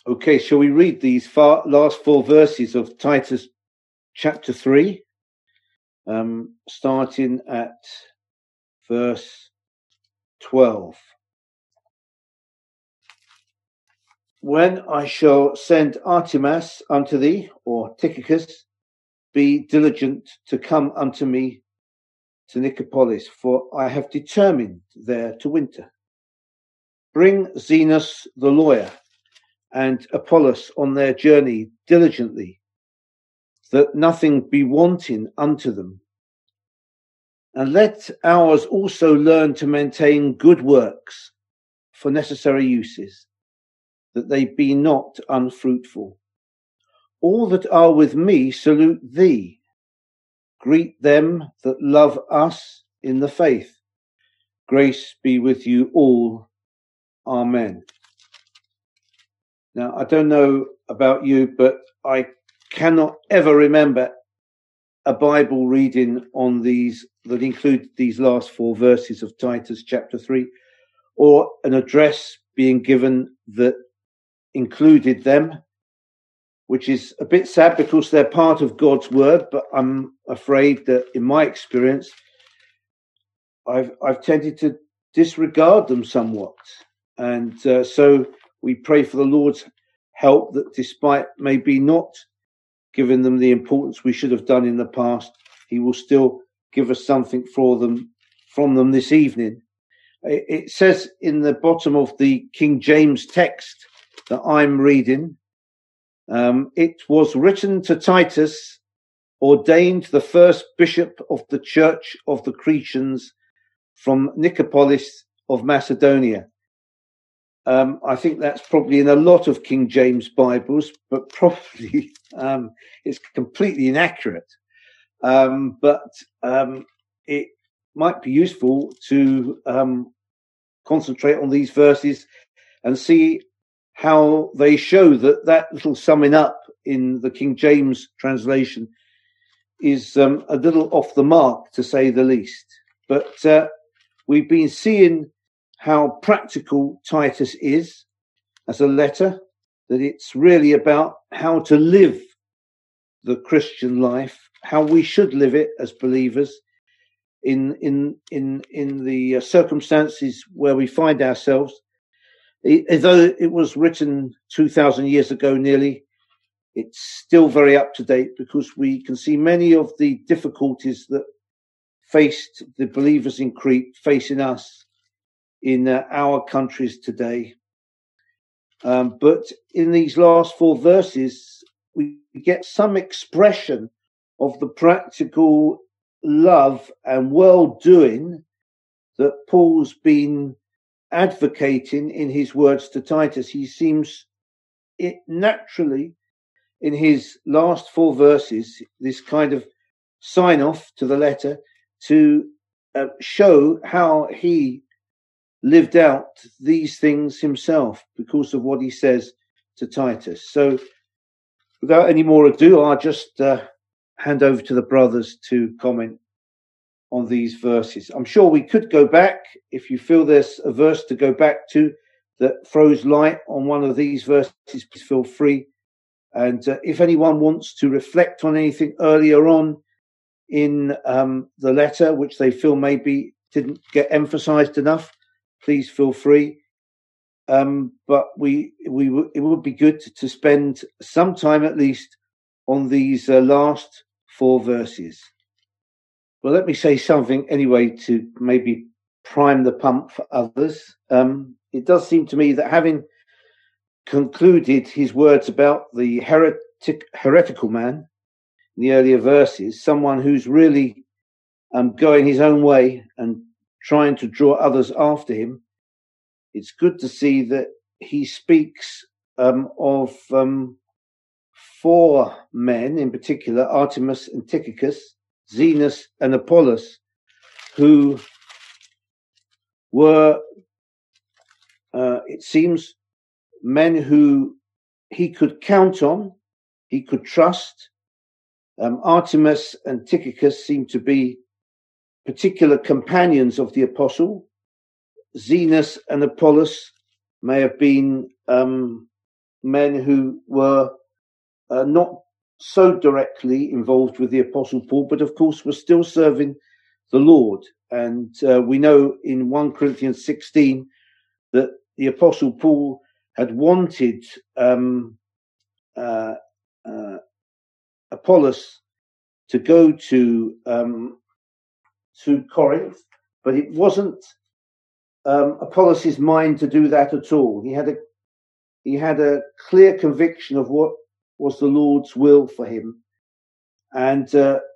Okay, shall we read these last four verses of Titus chapter 3, starting at verse 12. When I shall send Artemas unto thee, or Tychicus, be diligent to come unto me to Nicopolis, for I have determined there to winter. Bring Zenos the lawyer and Apollos on their journey diligently, that nothing be wanting unto them. And let ours also learn to maintain good works for necessary uses, that they be not unfruitful. All that are with me salute thee. Greet them that love us in the faith. Grace be with you all. Amen. Now, I don't know about you, but I cannot ever remember a Bible reading on these that include these last four verses of Titus chapter 3, or an address being given that included them, which is a bit sad because they're part of God's word, but I'm afraid that in my experience, I've tended to disregard them somewhat. And so we pray for the Lord's help that despite maybe not giving them the importance we should have done in the past, he will still give us something from them this evening. It says in the bottom of the King James text that I'm reading, it was written to Titus, ordained the first bishop of the Church of the Cretans from Nicopolis of Macedonia. I think that's probably in a lot of King James Bibles, but probably it's completely inaccurate. But it might be useful to concentrate on these verses and see how they show that little summing up in the King James translation is a little off the mark, to say the least. But we've been seeing how practical Titus is as a letter, that it's really about how to live the Christian life, how we should live it as believers in the circumstances where we find ourselves. Although it was written 2,000 years ago nearly, it's still very up to date, because we can see many of the difficulties that faced the believers in Crete facing us in our countries today. But in these last four verses, we get some expression of the practical love and well-doing that Paul's been advocating in his words to Titus. He seems naturally, in his last four verses, this kind of sign off to the letter to show how he lived out these things himself because of what he says to Titus. So without any more ado, I'll just hand over to the brothers to comment on these verses. I'm sure we could go back. If you feel there's a verse to go back to that throws light on one of these verses, please feel free. And if anyone wants to reflect on anything earlier on in the letter, which they feel maybe didn't get emphasized enough, please feel free. But it would be good to spend some time at least on these last four verses. Well, let me say something anyway to maybe prime the pump for others. It does seem to me that having concluded his words about the heretical man in the earlier verses, someone who's really going his own way and trying to draw others after him, it's good to see that he speaks of four men in particular, Artemas and Tychicus, Zenos and Apollos, who were, it seems, men who he could count on, he could trust. Artemas and Tychicus seem to be particular companions of the apostle. Zenos and Apollos may have been men who were not so directly involved with the Apostle Paul, but of course were still serving the Lord. And we know in 1 Corinthians 16 that the Apostle Paul had wanted Apollos to go to Corinth, but it wasn't Apollos' mind to do that at all. He had a clear conviction of what was the Lord's will for him, and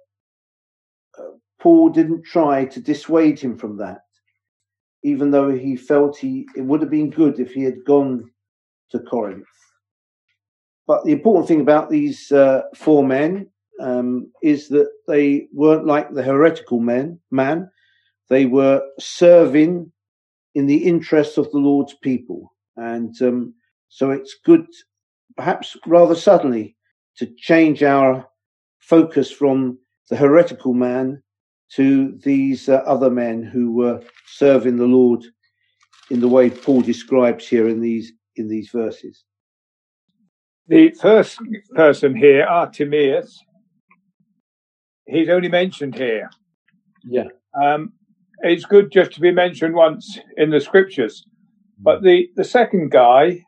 Paul didn't try to dissuade him from that, even though he felt it would have been good if he had gone to Corinth. But the important thing about these 4 men is that they weren't like the heretical man. They were serving in the interests of the Lord's people. And so it's good, perhaps rather suddenly, to change our focus from the heretical man to these other men who were serving the Lord in the way Paul describes here in these verses. The first person here, Artemas, he's only mentioned here. Yeah. It's good just to be mentioned once in the scriptures. But the second guy,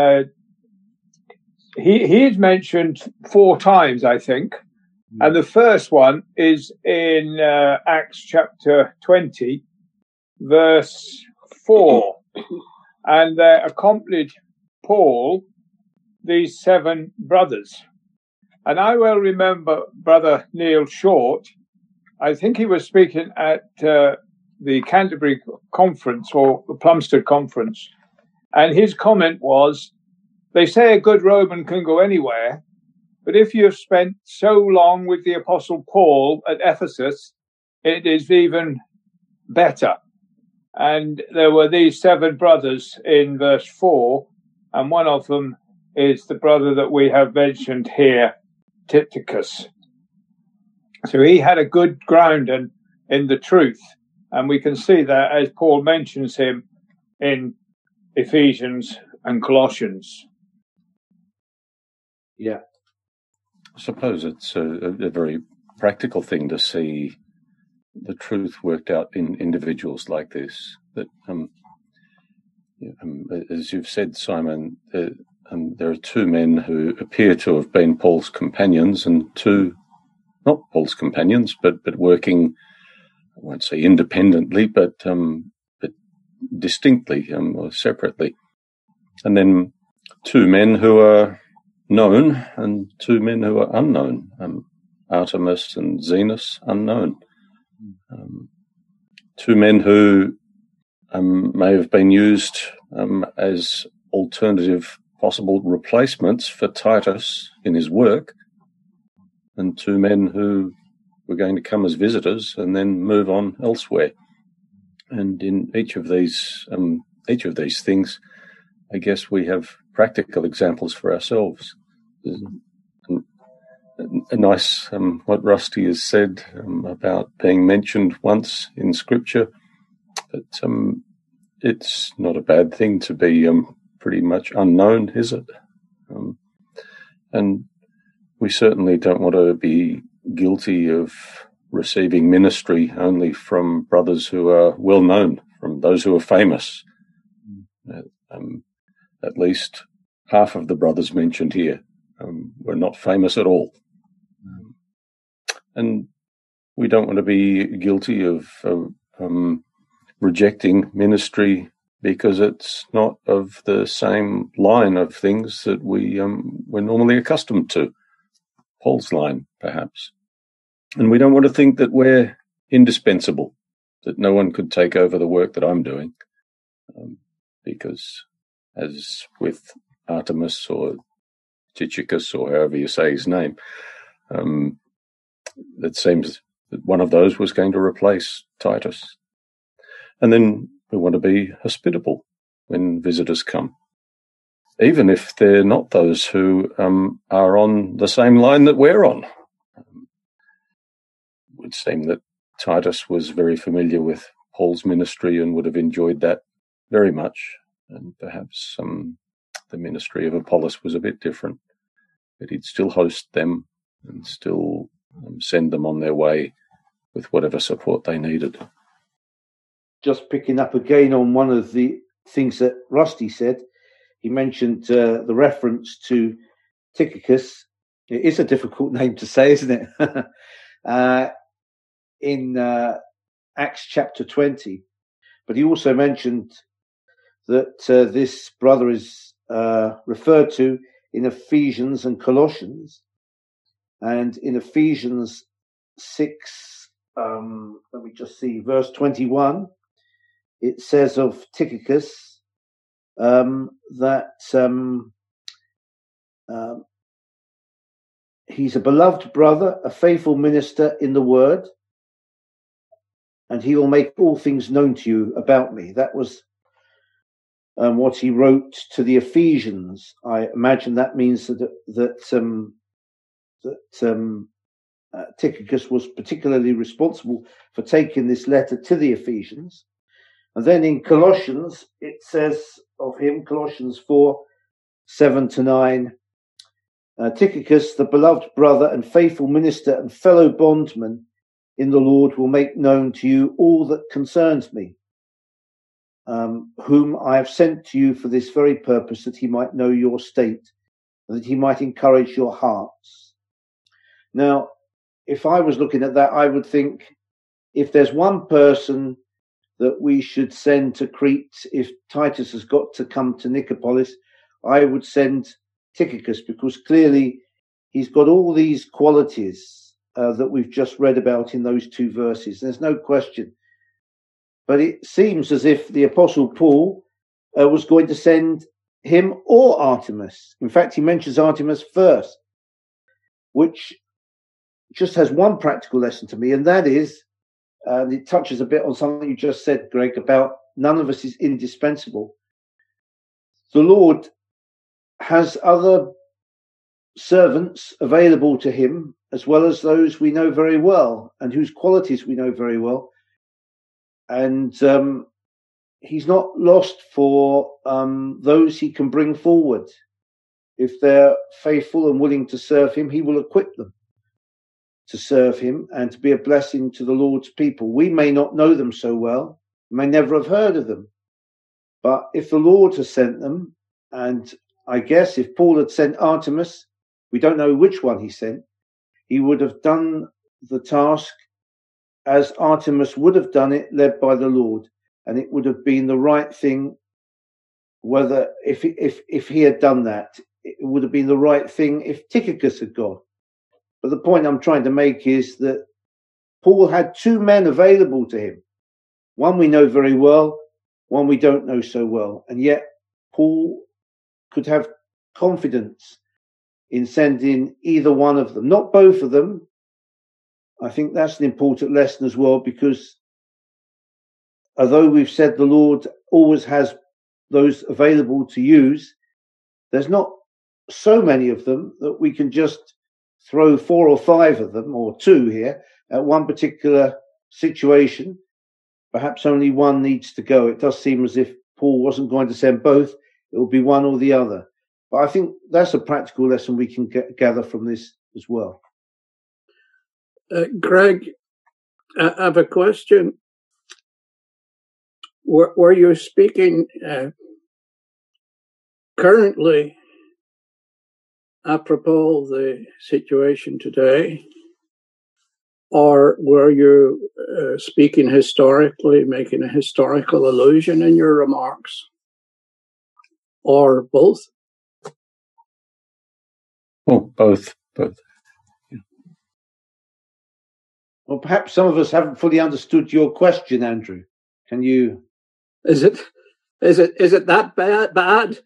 he is mentioned 4 times, I think. And the first one is in Acts chapter 20, verse 4. And there accompanied Paul these 7 brothers. And I well remember Brother Neil Short. I think he was speaking at the Canterbury Conference or the Plumstead Conference. And his comment was, they say a good Roman can go anywhere, but if you've spent so long with the Apostle Paul at Ephesus, it is even better. And there were these 7 brothers in verse 4, and one of them is the brother that we have mentioned here, Tychicus. So he had a good ground in the truth, and we can see that as Paul mentions him in Ephesians and Colossians. Yeah. I suppose it's a very practical thing to see the truth worked out in individuals like this. That, as you've said, Simon, there are 2 men who appear to have been Paul's companions, and 2 not Paul's companions, but working, I won't say independently, but distinctly or separately. And then 2 men who are known and 2 men who are unknown, Artemas and Zenas, unknown. 2 men who may have been used as alternative possible replacements for Titus in his work, and 2 men who were going to come as visitors and then move on elsewhere. And in each of these things, I guess we have practical examples for ourselves. A nice, what Rusty has said about being mentioned once in Scripture, but it's not a bad thing to be pretty much unknown, is it? And we certainly don't want to be guilty of receiving ministry only from brothers who are well known, from those who are famous. At least half of the brothers mentioned here were not famous at all. And we don't want to be guilty of rejecting ministry because it's not of the same line of things that we're normally accustomed to. Paul's line, perhaps. And we don't want to think that we're indispensable, that no one could take over the work that I'm doing, because as with Artemas or Tychicus, or however you say his name, it seems that one of those was going to replace Titus. And then we want to be hospitable when visitors come, even if they're not those who are on the same line that we're on. It would seem that Titus was very familiar with Paul's ministry and would have enjoyed that very much, and perhaps the ministry of Apollos was a bit different, but he'd still host them and still send them on their way with whatever support they needed. Just picking up again on one of the things that Rusty said, he mentioned the reference to Tychicus. It is a difficult name to say, isn't it? In Acts chapter 20. But he also mentioned that this brother is referred to in Ephesians and Colossians. And in Ephesians 6, let me just see, verse 21, it says of Tychicus that he's a beloved brother, a faithful minister in the word, and he will make all things known to you about me. That was what he wrote to the Ephesians. I imagine that means that Tychicus was particularly responsible for taking this letter to the Ephesians. And then in Colossians, it says of him, Colossians 4, 7-9, Tychicus, the beloved brother and faithful minister and fellow bondman in the Lord, will make known to you all that concerns me, whom I have sent to you for this very purpose, that he might know your state, and that he might encourage your hearts. Now, if I was looking at that, I would think if there's one person that we should send to Crete, if Titus has got to come to Nicopolis, I would send Tychicus, because clearly he's got all these qualities that we've just read about in those two verses. There's no question. But it seems as if the Apostle Paul was going to send him or Artemis. In fact, he mentions Artemis first, which just has one practical lesson to me, and that is, it touches a bit on something you just said, Greg, about none of us is indispensable. The Lord has other servants available to him, as well as those we know very well and whose qualities we know very well. And he's not lost for those he can bring forward. If they're faithful and willing to serve him, he will equip them to serve him and to be a blessing to the Lord's people. We may not know them so well, may never have heard of them. But if the Lord has sent them, and I guess if Paul had sent Artemis, we don't know which one he sent, he would have done the task as Artemis would have done it, led by the Lord. And it would have been the right thing, whether if he had done that, it would have been the right thing if Tychicus had gone. But the point I'm trying to make is that Paul had two men available to him. One we know very well, one we don't know so well. And yet Paul could have confidence in sending either one of them, not both of them. I think that's an important lesson as well, because although we've said the Lord always has those available to use, there's not so many of them that we can just throw 4 or 5 of them, or 2 here, at one particular situation. Perhaps only one needs to go. It does seem as if Paul wasn't going to send both. It will be one or the other. But I think that's a practical lesson we can gather from this as well. Greg, I have a question. Were you speaking currently apropos the situation today, or were you speaking historically, making a historical allusion in your remarks, or both? Oh, both. Well, perhaps some of us haven't fully understood your question, Andrew. Can you? Is it that bad?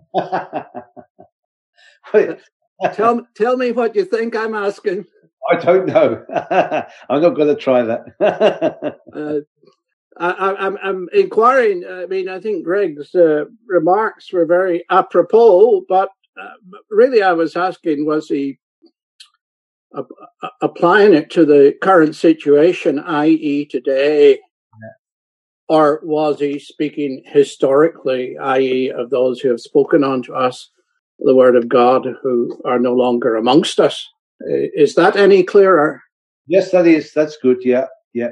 Tell me what you think I'm asking. I don't know. I'm not going to try that. I'm inquiring. I mean, I think Greg's remarks were very apropos, but really I was asking, was he applying it to the current situation, i.e. today, Or was he speaking historically, i.e. of those who have spoken unto us the word of God who are no longer amongst us? Is that any clearer? Yes, that is. That's good. Yeah.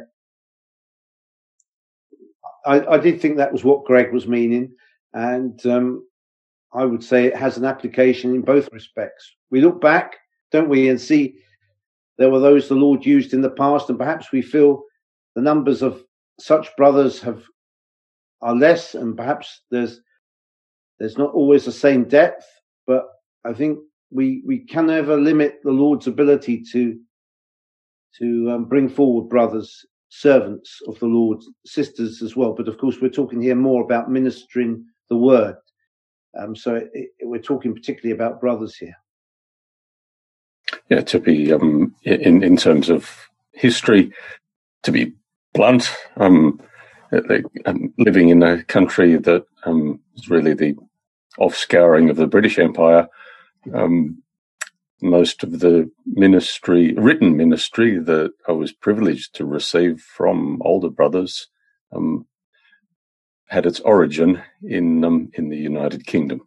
I did think that was what Greg was meaning. And I would say it has an application in both respects. We look back, don't we, and see there were those the Lord used in the past, and perhaps we feel the numbers of such brothers are less, and perhaps there's not always the same depth. But I think we can never limit the Lord's ability to bring forward brothers, servants of the Lord, sisters as well. But of course, we're talking here more about ministering the word. So we're talking particularly about brothers here. Yeah, to be in terms of history, to be blunt, living in a country that is really the offscouring of the British Empire, most of the written ministry that I was privileged to receive from older brothers had its origin in the United Kingdom.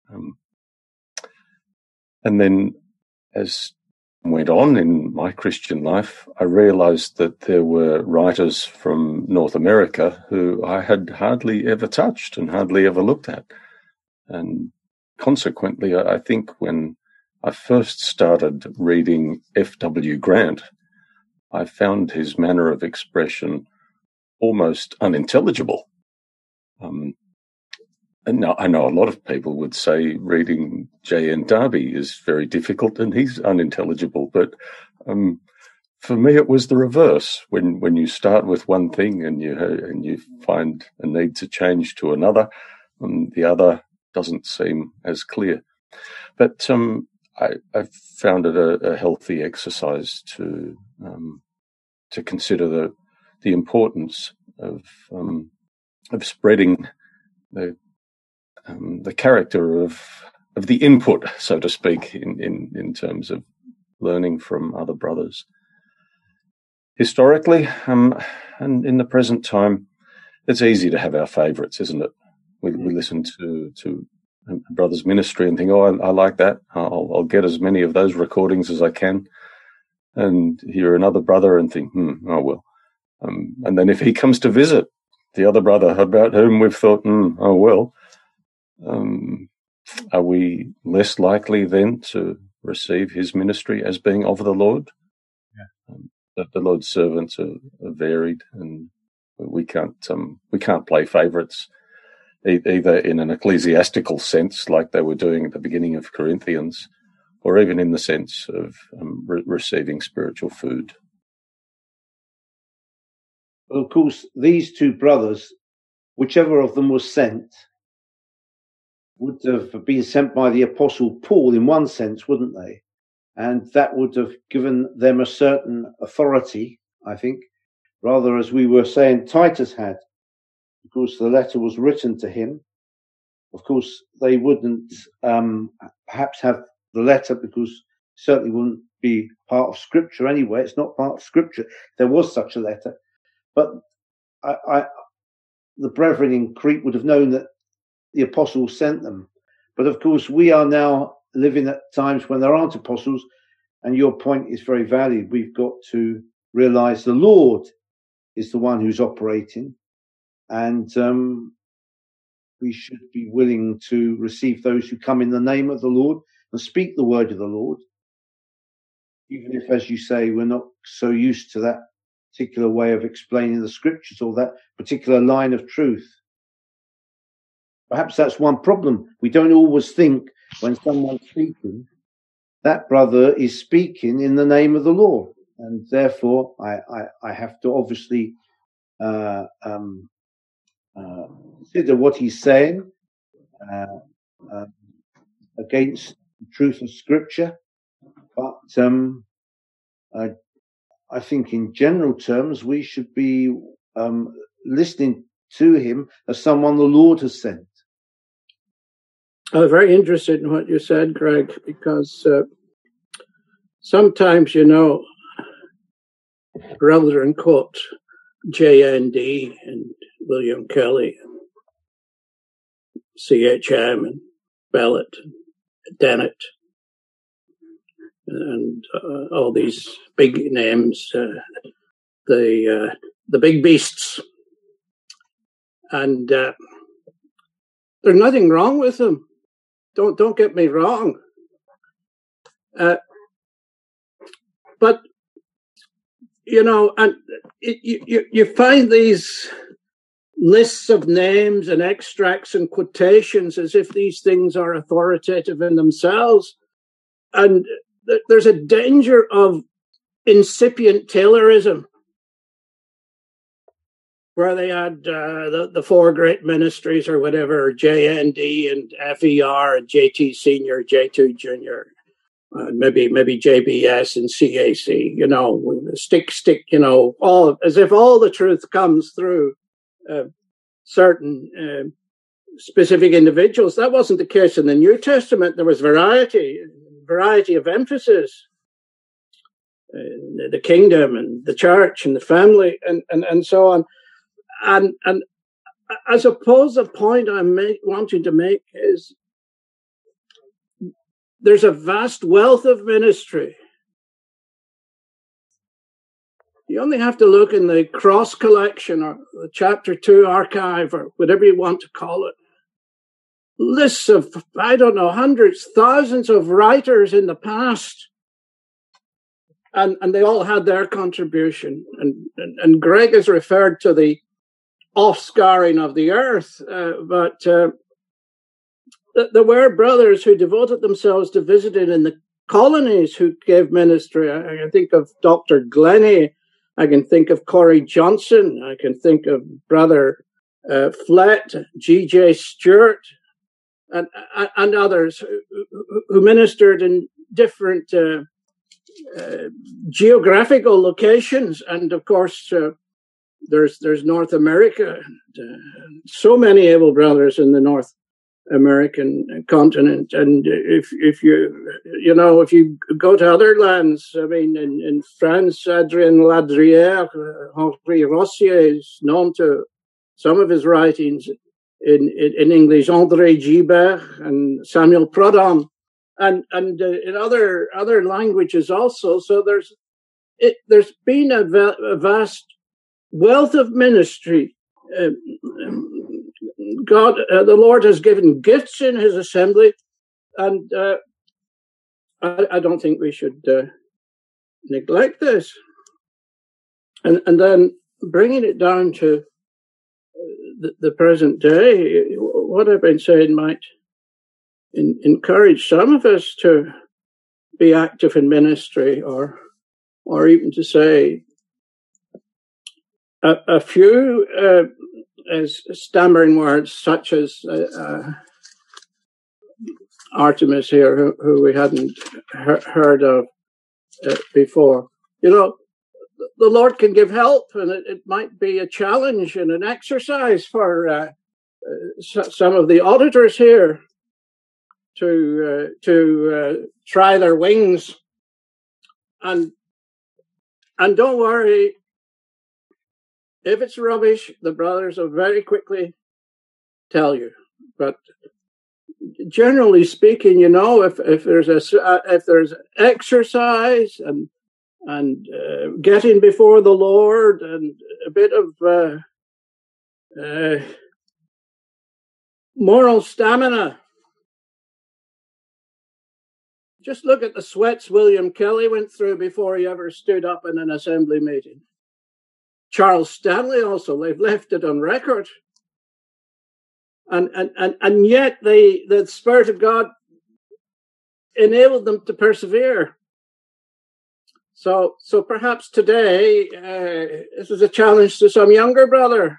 And then as I went on in my Christian life, I realized that there were writers from North America who I had hardly ever touched and hardly ever looked at. And consequently, I think when I first started reading F.W. Grant, I found his manner of expression almost unintelligible. And now I know a lot of people would say reading J.N. Darby is very difficult and he's unintelligible, but for me it was the reverse. When you start with one thing and you find a need to change to another, the other doesn't seem as clear. But I found it a healthy exercise to consider the importance of spreading the character of the input, so to speak, in terms of learning from other brothers. Historically, and in the present time, it's easy to have our favourites, isn't it? We listen to a brother's ministry and think, oh, I like that. I'll get as many of those recordings as I can, and hear another brother and think, oh well. And then if he comes to visit the other brother about whom we've thought, oh well, are we less likely then to receive his ministry as being of the Lord? Yeah. That the Lord's servants are varied, and we can't play favourites either in an ecclesiastical sense, like they were doing at the beginning of Corinthians, or even in the sense of receiving spiritual food. Well, of course, these two brothers, whichever of them was sent, would have been sent by the Apostle Paul in one sense, wouldn't they? And that would have given them a certain authority, I think, rather as we were saying Titus had, because the letter was written to him. Of course, they wouldn't perhaps have the letter because it certainly wouldn't be part of Scripture anyway. It's not part of Scripture. There was such a letter. But the brethren in Crete would have known that the apostles sent them. But of course, we are now living at times when there aren't apostles, and your point is very valid. We've got to realize the Lord is the one who's operating, and we should be willing to receive those who come in the name of the Lord and speak the word of the Lord, even if, as you say, we're not so used to that particular way of explaining the scriptures or that particular line of truth. Perhaps that's one problem. We don't always think when someone's speaking, that brother is speaking in the name of the Lord. And therefore, I have to obviously consider what he's saying against the truth of Scripture. But I think in general terms, we should be listening to him as someone the Lord has sent. I'm very interested in what you said, Greg, because sometimes, brother in quotes, JND and William Kelly and CHM and Bellett and Dennett and all these big names, the big beasts. And there's nothing wrong with them. Don't get me wrong. But and you find these lists of names and extracts and quotations as if these things are authoritative in themselves. And there's a danger of incipient Taylorism, where they had the four great ministries or whatever, JND and FER and JT Senior, J2 Junior, maybe JBS and CAC, stick, all as if all the truth comes through certain specific individuals. That wasn't the case in the New Testament. There was variety of emphasis. The kingdom and the church and the family and so on. And I suppose the point I'm wanting to make is there's a vast wealth of ministry. You only have to look in the Cross Collection or the Chapter 2 archive or whatever you want to call it. Lists of, hundreds, thousands of writers in the past. And they all had their contribution. And Greg has referred to the offscouring of the earth, but there were brothers who devoted themselves to visiting in the colonies who gave ministry. I can think of Dr. Glennie. I can think of Corey Johnson. I can think of Brother Flett, G.J. Stewart, and others who ministered in different geographical locations. And of course, there's North America. And so many able brothers in the North American continent. And if you go to other lands, in France, Adrien Ladrière, Henri Rossier is known to some of his writings in English, André Gibert and Samuel Proudhon, and in other languages also. So there's been a vast wealth of ministry. God, the Lord has given gifts in His assembly, and I don't think we should neglect this. And then bringing it down to the present day, what I've been saying might encourage some of us to be active in ministry, or even to say a few as stammering words, such as Artemis here, who we hadn't heard of before. The Lord can give help, and it might be a challenge and an exercise for some of the auditors here to try their wings. And don't worry, if it's rubbish, the brothers will very quickly tell you. But generally speaking, if there's exercise and getting before the Lord and a bit of moral stamina, just look at the sweats William Kelly went through before he ever stood up in an assembly meeting. Charles Stanley also, they've left it on record. And yet the Spirit of God enabled them to persevere. So perhaps today, this is a challenge to some younger brother,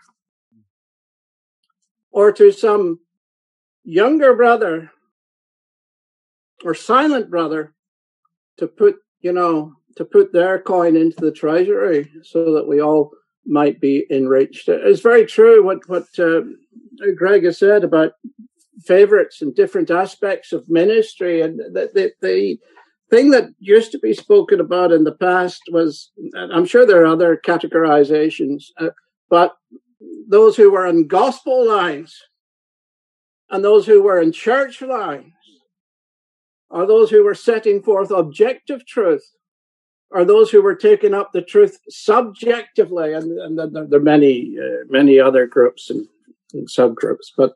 or to some younger brother or silent brother, to put their coin into the treasury so that we all might be enriched. It's very true what Greg has said about favorites and different aspects of ministry, and the thing that used to be spoken about in the past was, and I'm sure there are other categorizations, but those who were in gospel lines and those who were in church lines, or those who were setting forth objective truth, or those who were taking up the truth subjectively, and there are many other groups and subgroups, but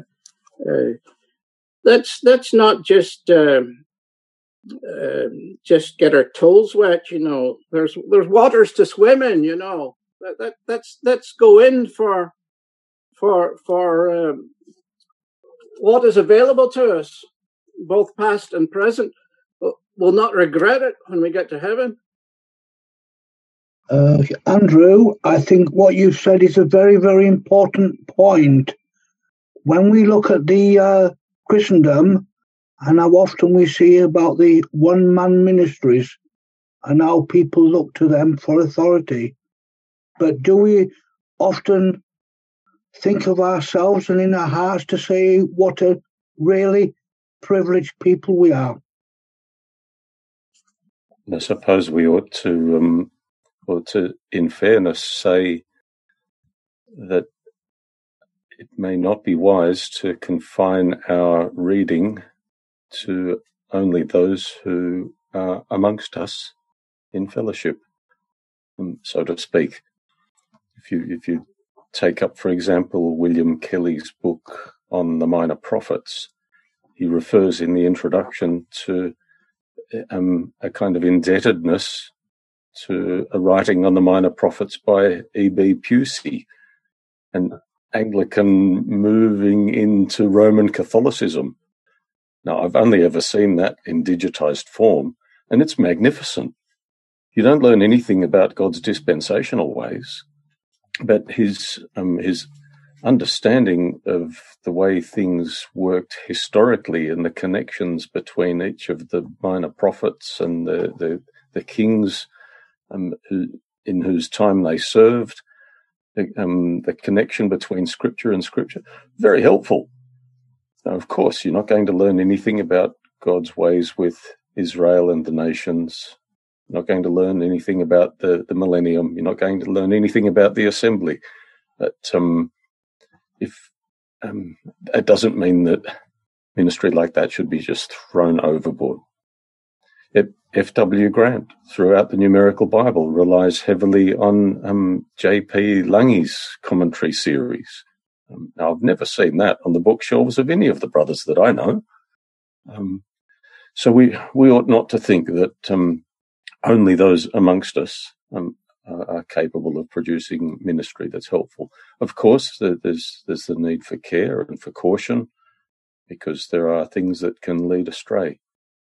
let's not just get our toes wet. There's waters to swim in. Let's go in for what is available to us, both past and present. We'll not regret it when we get to heaven. Andrew, I think what you've said is a very, very important point. When we look at the Christendom and how often we see about the one-man ministries and how people look to them for authority, but do we often think of ourselves and in our hearts to say what a really privileged people we are? I suppose we ought to, in fairness, say that it may not be wise to confine our reading to only those who are amongst us in fellowship, so to speak. If you take up, for example, William Kelly's book on the Minor Prophets, he refers in the introduction to a kind of indebtedness to a writing on the Minor Prophets by E.B. Pusey, an Anglican moving into Roman Catholicism. Now, I've only ever seen that in digitized form, and it's magnificent. You don't learn anything about God's dispensational ways, but his understanding of the way things worked historically and the connections between each of the minor prophets and the kings in whose time they served, the connection between Scripture and Scripture, very helpful. Now, of course, you're not going to learn anything about God's ways with Israel and the nations. You're not going to learn anything about the millennium. You're not going to learn anything about the assembly. But it doesn't mean that ministry like that should be just thrown overboard. F.W. Grant, throughout the Numerical Bible, relies heavily on J.P. Lange's commentary series. Now, I've never seen that on the bookshelves of any of the brothers that I know. So we ought not to think that only those amongst us are capable of producing ministry that's helpful. Of course, there's the need for care and for caution, because there are things that can lead astray.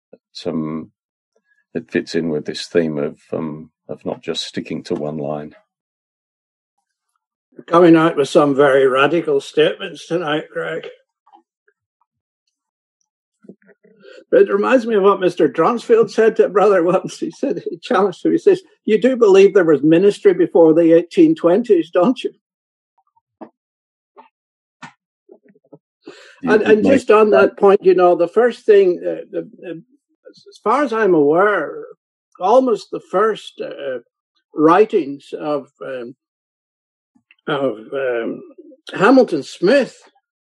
It fits in with this theme of not just sticking to one line. You're coming out with some very radical statements tonight, Greg. But it reminds me of what Mr. Dronsfield said to a brother once. He challenged him. He says, "You do believe there was ministry before the 1820s, don't you?" And just on that point, the first thing, as far as I'm aware, almost the first writings of Hamilton Smith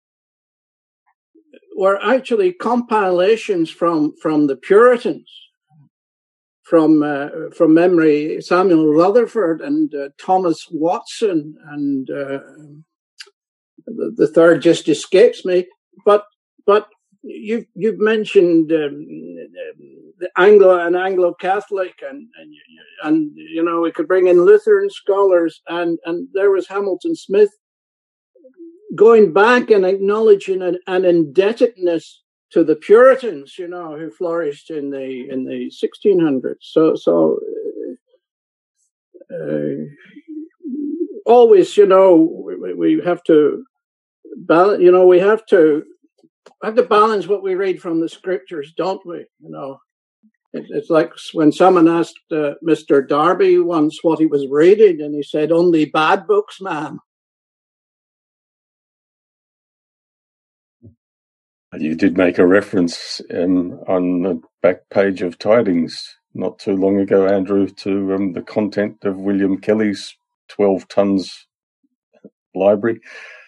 were actually compilations from the Puritans, from memory, Samuel Rutherford and Thomas Watson, and the third just escapes me. But you've mentioned the Anglo and Anglo-Catholic, and we could bring in Lutheran scholars, and there was Hamilton Smith going back and acknowledging an indebtedness to the Puritans, who flourished in the 1600s. So always, we have to balance. We have to balance what we read from the Scriptures, don't we? It's like when someone asked Mr. Darby once what he was reading, and he said, "Only bad books, ma'am." You did make a reference on back page of Tidings not too long ago, Andrew, to the content of William Kelly's 12 tons library.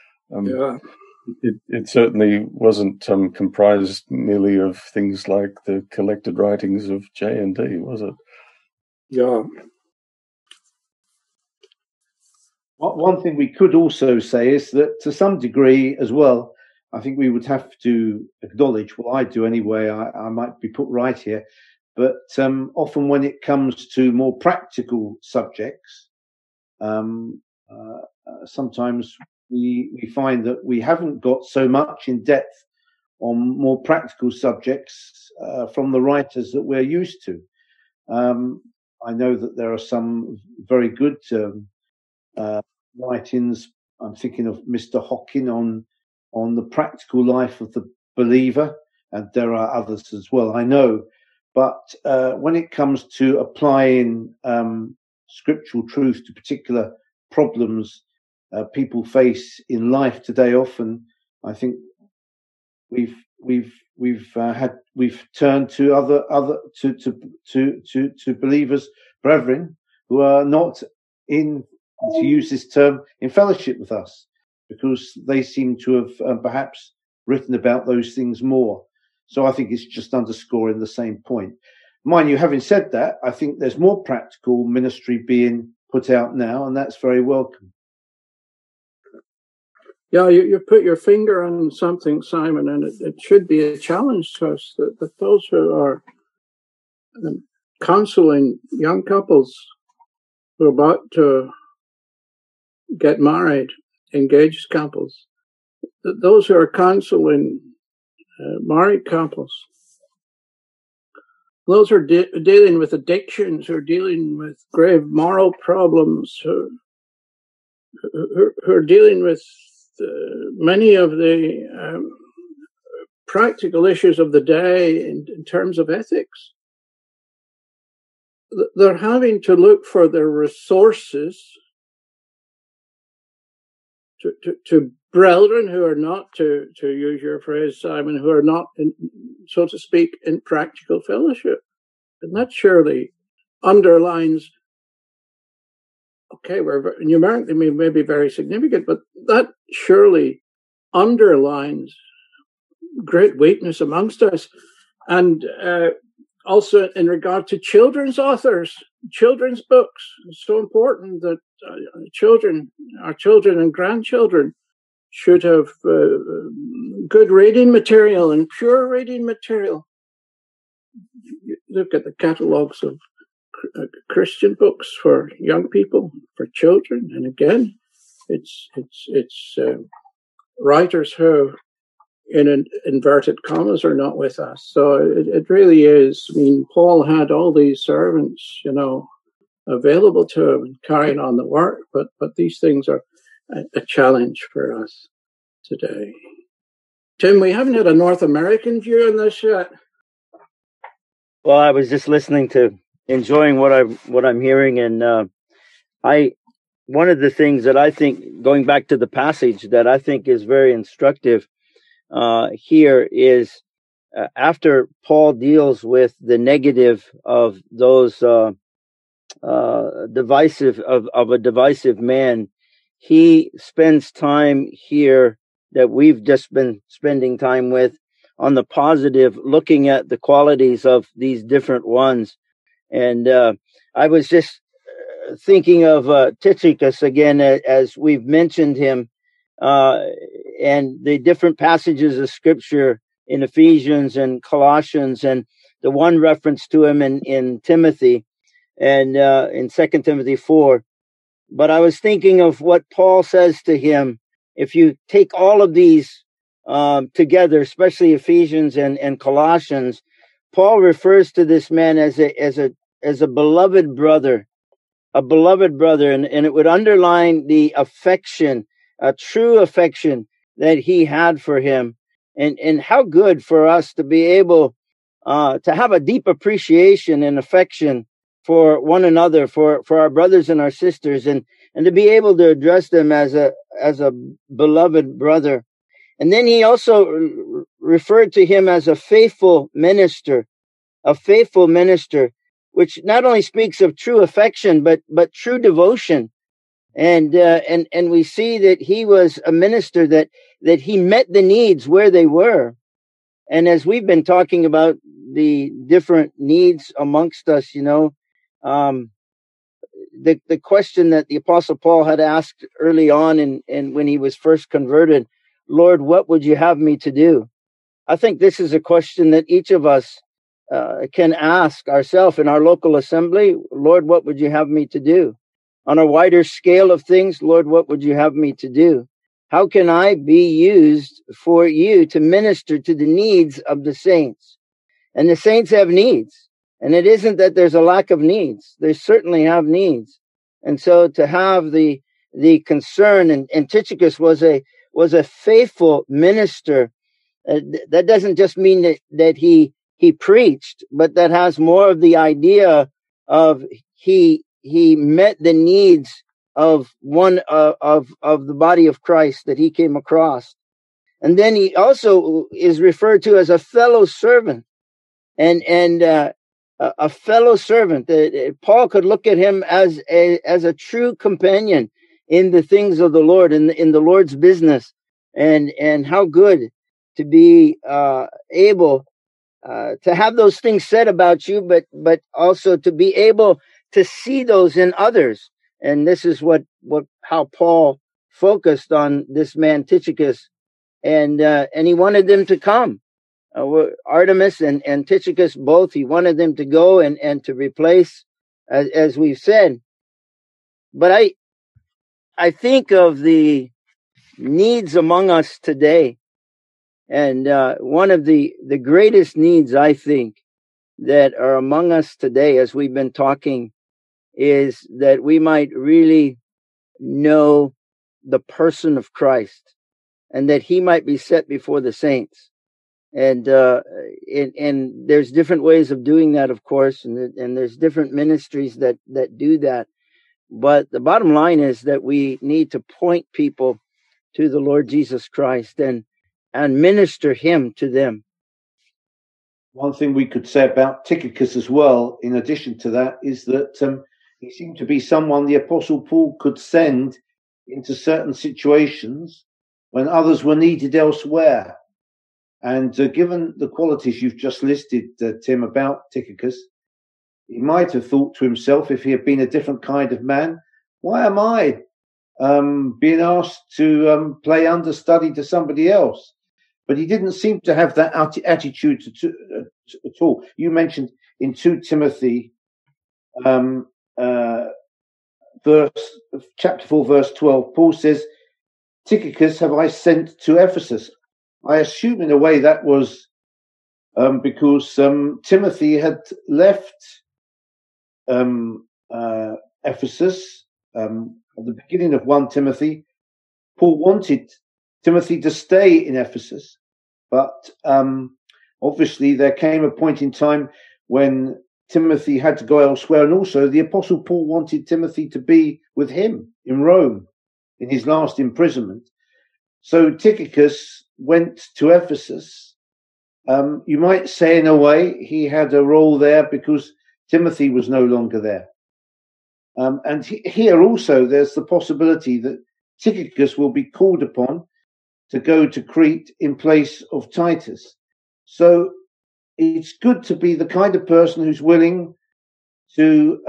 It certainly wasn't comprised merely of things like the collected writings of J&D, was it? Yeah. One thing we could also say is that to some degree as well, I think we would have to acknowledge, well, I do anyway, I might be put right here, but often when it comes to more practical subjects, sometimes we find that we haven't got so much in depth on more practical subjects from the writers that we're used to. I know that there are some very good writings. I'm thinking of Mr. Hockin on the practical life of the believer, and there are others as well, I know. But when it comes to applying scriptural truth to particular problems people face in life today, often I think we've turned to other believers, brethren, who are not in, to use this term, in fellowship with us, because they seem to have perhaps written about those things more. So I think it's just underscoring the same point. Mind you, having said that, I think there's more practical ministry being put out now, and that's very welcome. Yeah, you put your finger on something, Simon, and it should be a challenge to us that those who are counseling young couples who are about to get married, engaged couples, that those who are counseling married couples, those who are dealing with addictions, who are dealing with grave moral problems, who are dealing with many of the practical issues of the day in terms of ethics. They're having to look for their resources to brethren who are not, to use your phrase, Simon, who are not, so to speak, in practical fellowship. And that surely underlines, okay, we're numerically may be very significant, but that surely underlines great weakness amongst us. And also in regard to children's authors, children's books, it's so important that our children and grandchildren should have good reading material and pure reading material. You look at the catalogues of Christian books for young people, for children, and again, it's writers who, in inverted commas, are not with us. So it really is. I mean, Paul had all these servants, available to him and carrying on the work, but these things are a challenge for us today. Tim, we haven't had a North American view on this yet. Well, I was just enjoying what I'm hearing, and one of the things that I think, going back to the passage, that I think is very instructive here is after Paul deals with the negative of those divisive man, he spends time here that we've just been spending time with on the positive, looking at the qualities of these different ones. And I was just thinking of Tychicus again, as we've mentioned him, and the different passages of Scripture in Ephesians and Colossians, and the one reference to him in Timothy and in 2 Timothy 4. But I was thinking of what Paul says to him. If you take all of these together, especially Ephesians and Colossians, Paul refers to this man as a beloved brother, and it would underline the affection, a true affection that he had for him, and how good for us to be able to have a deep appreciation and affection for one another, for our brothers and our sisters, and to be able to address them as a beloved brother. And then he also referred to him as a faithful minister. a faithful minister, which not only speaks of true affection, but true devotion. And we see that he was a minister that he met the needs where they were. And as we've been talking about the different needs amongst us, the question that the Apostle Paul had asked early on and when he was first converted, Lord, what would you have me to do? I think this is a question that each of us can ask ourselves in our local assembly. Lord, what would you have me to do? On a wider scale of things, Lord, what would you have me to do? How can I be used for you to minister to the needs of the saints? And the saints have needs. And it isn't that there's a lack of needs. They certainly have needs. And so to have the concern, and Tychicus was a faithful minister. That doesn't just mean that he preached, but that has more of the idea of he met the needs of one of the body of Christ that he came across. And then he also is referred to as a fellow servant, and a fellow servant. Paul could look at him as a true companion in the things of the Lord, in the Lord's business, and how good to be able to have those things said about you, but also to be able to see those in others. And this is how Paul focused on this man Tychicus, and he wanted them to come. Artemas and Tychicus both, he wanted them to go and to replace, as we've said. But I think of the needs among us today, and one of the greatest needs I think that are among us today, as we've been talking, is that we might really know the person of Christ, and that he might be set before the saints. And there's different ways of doing that, of course, and there's different ministries that do that. But the bottom line is that we need to point people to the Lord Jesus Christ and minister him to them. One thing we could say about Tychicus as well, in addition to that, is that he seemed to be someone the Apostle Paul could send into certain situations when others were needed elsewhere. And given the qualities you've just listed, Tim, about Tychicus, he might have thought to himself, if he had been a different kind of man, why am I being asked to play understudy to somebody else? But he didn't seem to have that attitude at all. You mentioned in 2 Timothy chapter 4, verse 12, Paul says, Tychicus have I sent to Ephesus. I assume in a way that was because Timothy had left Ephesus at the beginning of 1 Timothy. Paul wanted Timothy to stay in Ephesus, but obviously there came a point in time when Timothy had to go elsewhere, and also the Apostle Paul wanted Timothy to be with him in Rome in his last imprisonment. So Tychicus went to Ephesus. You might say in a way he had a role there because Timothy was no longer there. And here also there's the possibility that Tychicus will be called upon to go to Crete in place of Titus. So it's good to be the kind of person who's willing to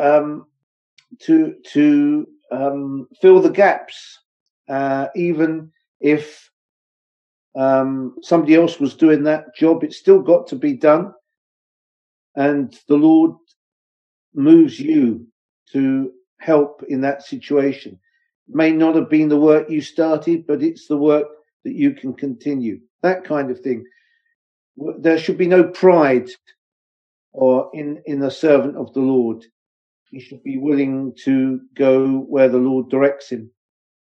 fill the gaps, even if somebody else was doing that job. It's still got to be done, and the Lord moves you to help in that situation. It may not have been the work you started, but it's the work that you can continue. That kind of thing. There should be no pride or in a servant of the Lord. He should be willing to go where the Lord directs him.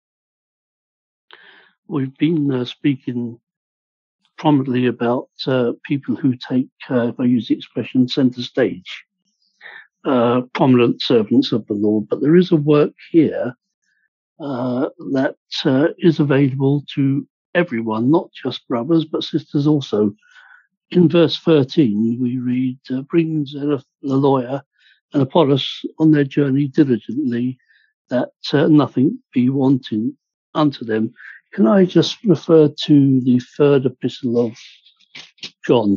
We've been speaking prominently about people who take, if I use the expression, centre stage, prominent servants of the Lord. But there is a work here that is available to everyone, not just brothers, but sisters also. in verse 13, we read, bring the lawyer and Apollos on their journey diligently, that nothing be wanting unto them. Can I just refer to the third epistle of John,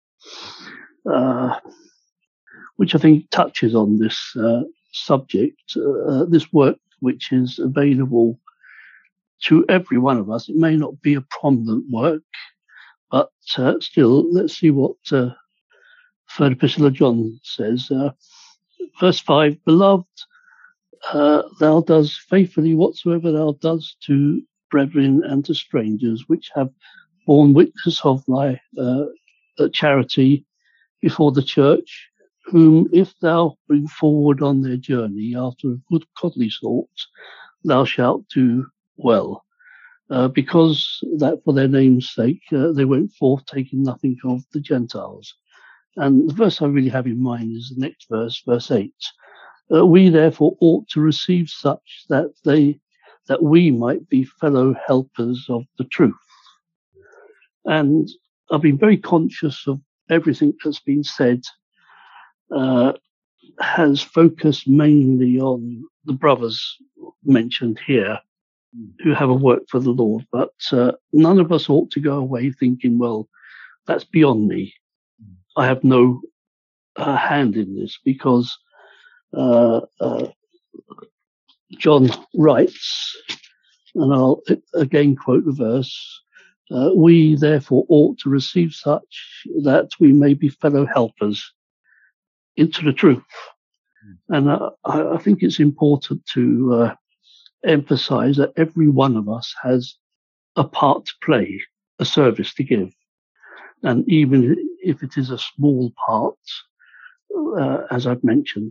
which I think touches on this subject, this work which is available to every one of us. It may not be a prominent work, but still, let's see what third epistle of John says. Verse 5, Beloved, thou dost faithfully whatsoever thou dost to brethren and to strangers, which have borne witness of thy charity before the church, whom if thou bring forward on their journey after a good godly sort, thou shalt do well. Because that for their name's sake they went forth taking nothing of the Gentiles. And the verse I really have in mind is the next verse, verse 8. We therefore ought to receive such that we might be fellow helpers of the truth. And I've been very conscious of everything that's been said has focused mainly on the brothers mentioned here who have a work for the Lord. But none of us ought to go away thinking, well, that's beyond me. I have no hand in this, because John writes, and I'll again quote the verse, we therefore ought to receive such that we may be fellow helpers into the truth. And I think it's important to emphasize that every one of us has a part to play, a service to give. And even if it is a small part, as I've mentioned.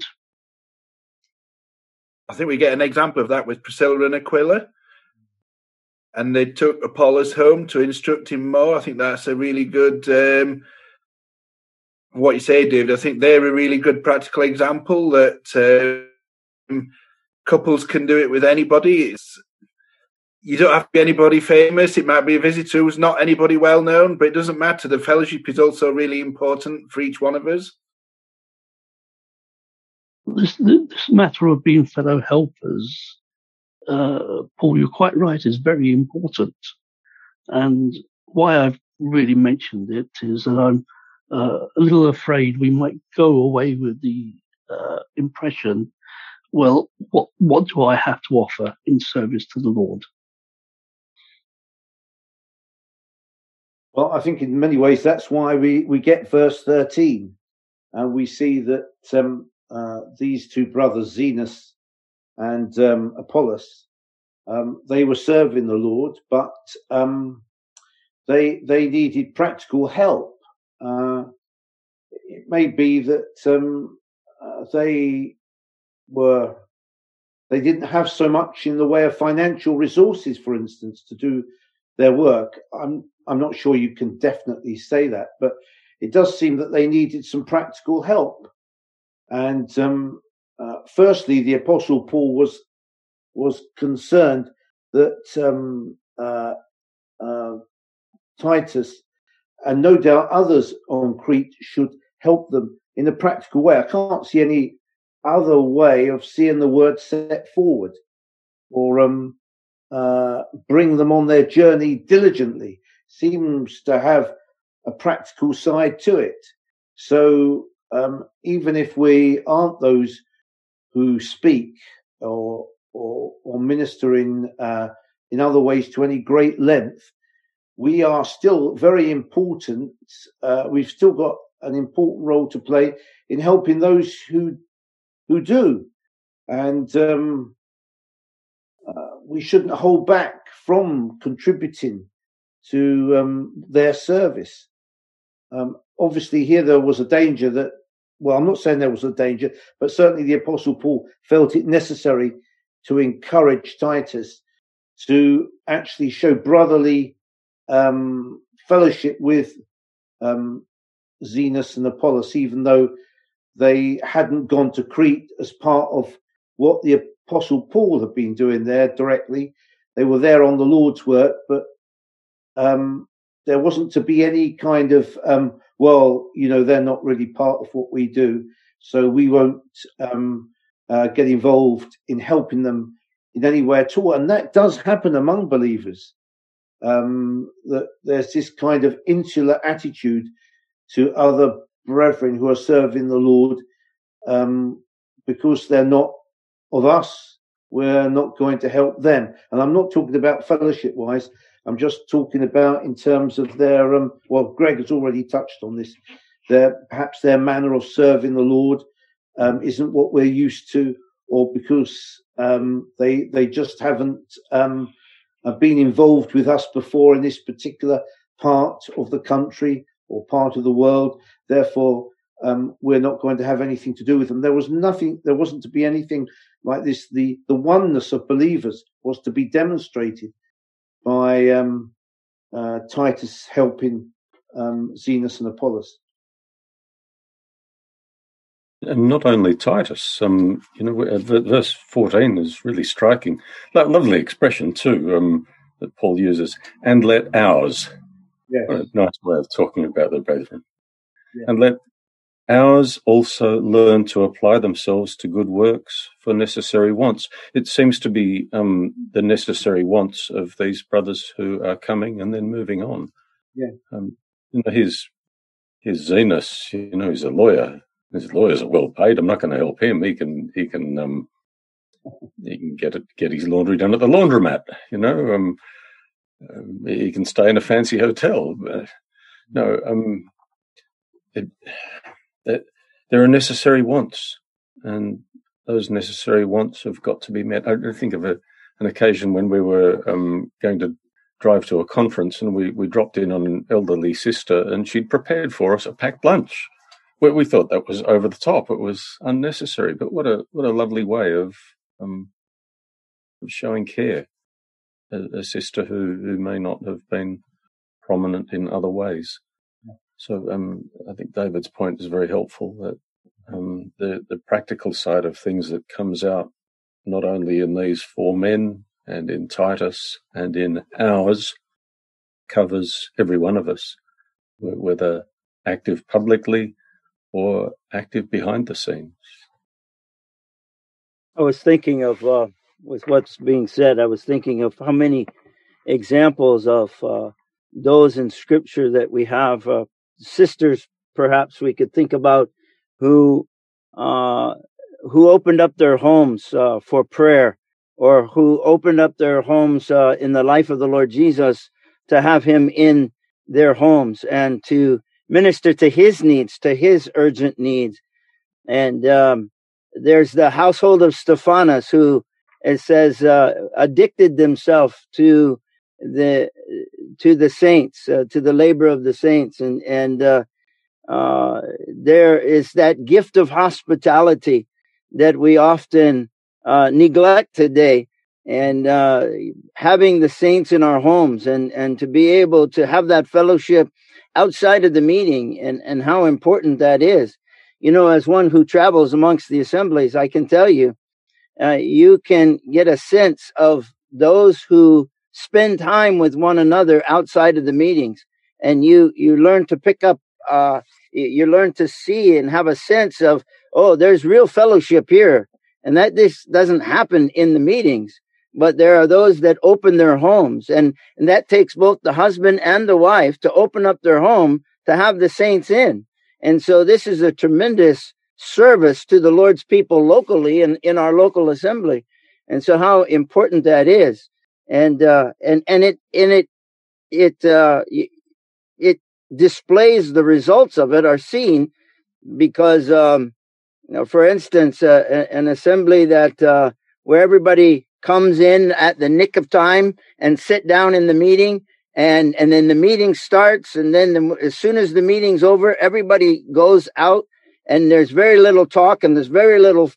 I think we get an example of that with Priscilla and Aquila. And they took Apollos home to instruct him more. I think that's a really good, what you say, David. I think they're a really good practical example that couples can do it with anybody. You don't have to be anybody famous. It might be a visitor who's not anybody well known, but it doesn't matter. The fellowship is also really important for each one of us. This matter of being fellow helpers, Paul, you're quite right, is very important. And why I've really mentioned it is that I'm a little afraid we might go away with the impression, well, what do I have to offer in service to the Lord? Well, I think in many ways that's why we get verse 13. And we see that these two brothers, Zenas and Apollos, they were serving the Lord, but they needed practical help. It may be that they didn't have so much in the way of financial resources, for instance, to do their work. I'm not sure you can definitely say that, but it does seem that they needed some practical help. And firstly, the Apostle Paul was concerned that Titus and no doubt others on Crete should help them in a practical way. I can't see any other way of seeing the word set forward, or bring them on their journey diligently. Seems to have a practical side to it. So even if we aren't those who speak or minister in other ways to any great length, we are still very important. We've still got an important role to play in helping those who do, and we shouldn't hold back from contributing to their service. Obviously, here there was a danger that, well, I'm not saying there was a danger, but certainly the Apostle Paul felt it necessary to encourage Titus to actually show brotherly fellowship with Zenas and Apollos, even though they hadn't gone to Crete as part of what the Apostle Paul had been doing there directly. They were there on the Lord's work, but there wasn't to be any kind of well, they're not really part of what we do, so we won't get involved in helping them in any way at all. And that does happen among believers. That there's this kind of insular attitude to other brethren who are serving the Lord, because they're not of us, we're not going to help them. And I'm not talking about fellowship-wise. I'm just talking about in terms of their, well, Greg has already touched on this, perhaps their manner of serving the Lord isn't what we're used to, or because they just haven't been involved with us before in this particular part of the country or part of the world. Therefore, we're not going to have anything to do with them. There wasn't to be anything like this. The oneness of believers was to be demonstrated by Titus helping Zenas and Apollos. And not only Titus, verse 14 is really striking. Lovely expression too, that Paul uses, and let ours. Yeah. What a nice way of talking about the brethren. Yeah. And let ours also learn to apply themselves to good works for necessary wants. It seems to be the necessary wants of these brothers who are coming and then moving on. Yeah. Here's Zenas, he's a lawyer. His lawyers are well paid. I'm not going to help him. He can get his laundry done at the laundromat. He can stay in a fancy hotel. There are necessary wants, and those necessary wants have got to be met. I think of an occasion when we were going to drive to a conference, and we dropped in on an elderly sister, and she'd prepared for us a packed lunch. We thought that was over the top. It was unnecessary, but what a lovely way of showing care. A sister who may not have been prominent in other ways. So I think David's point is very helpful, that the practical side of things that comes out not only in these four men and in Titus and in ours covers every one of us, whether active publicly or active behind the scenes. I was thinking of, with what's being said, I was thinking of how many examples of those in Scripture that we have, sisters perhaps we could think about, who opened up their homes for prayer, or who opened up their homes in the life of the Lord Jesus to have him in their homes and to minister to his needs, to his urgent needs. And there's the household of Stephanas, who, it says, addicted themselves to the saints, to the labor of the saints. And there is that gift of hospitality that we often neglect today. And having the saints in our homes and to be able to have that fellowship outside of the meeting, and how important that is. As one who travels amongst the assemblies, I can tell you, you can get a sense of those who spend time with one another outside of the meetings, and you learn to pick up, you learn to see and have a sense of, oh, there's real fellowship here, and that this doesn't happen in the meetings. But there are those that open their homes, and that takes both the husband and the wife to open up their home to have the saints in. And so this is a tremendous service to the Lord's people locally and in our local assembly. And so how important that is. And it displays, the results of it are seen because, for instance, an assembly that, where everybody comes in at the nick of time and sit down in the meeting, and then the meeting starts, and then as soon as the meeting's over, everybody goes out, and there's very little talk, and there's very little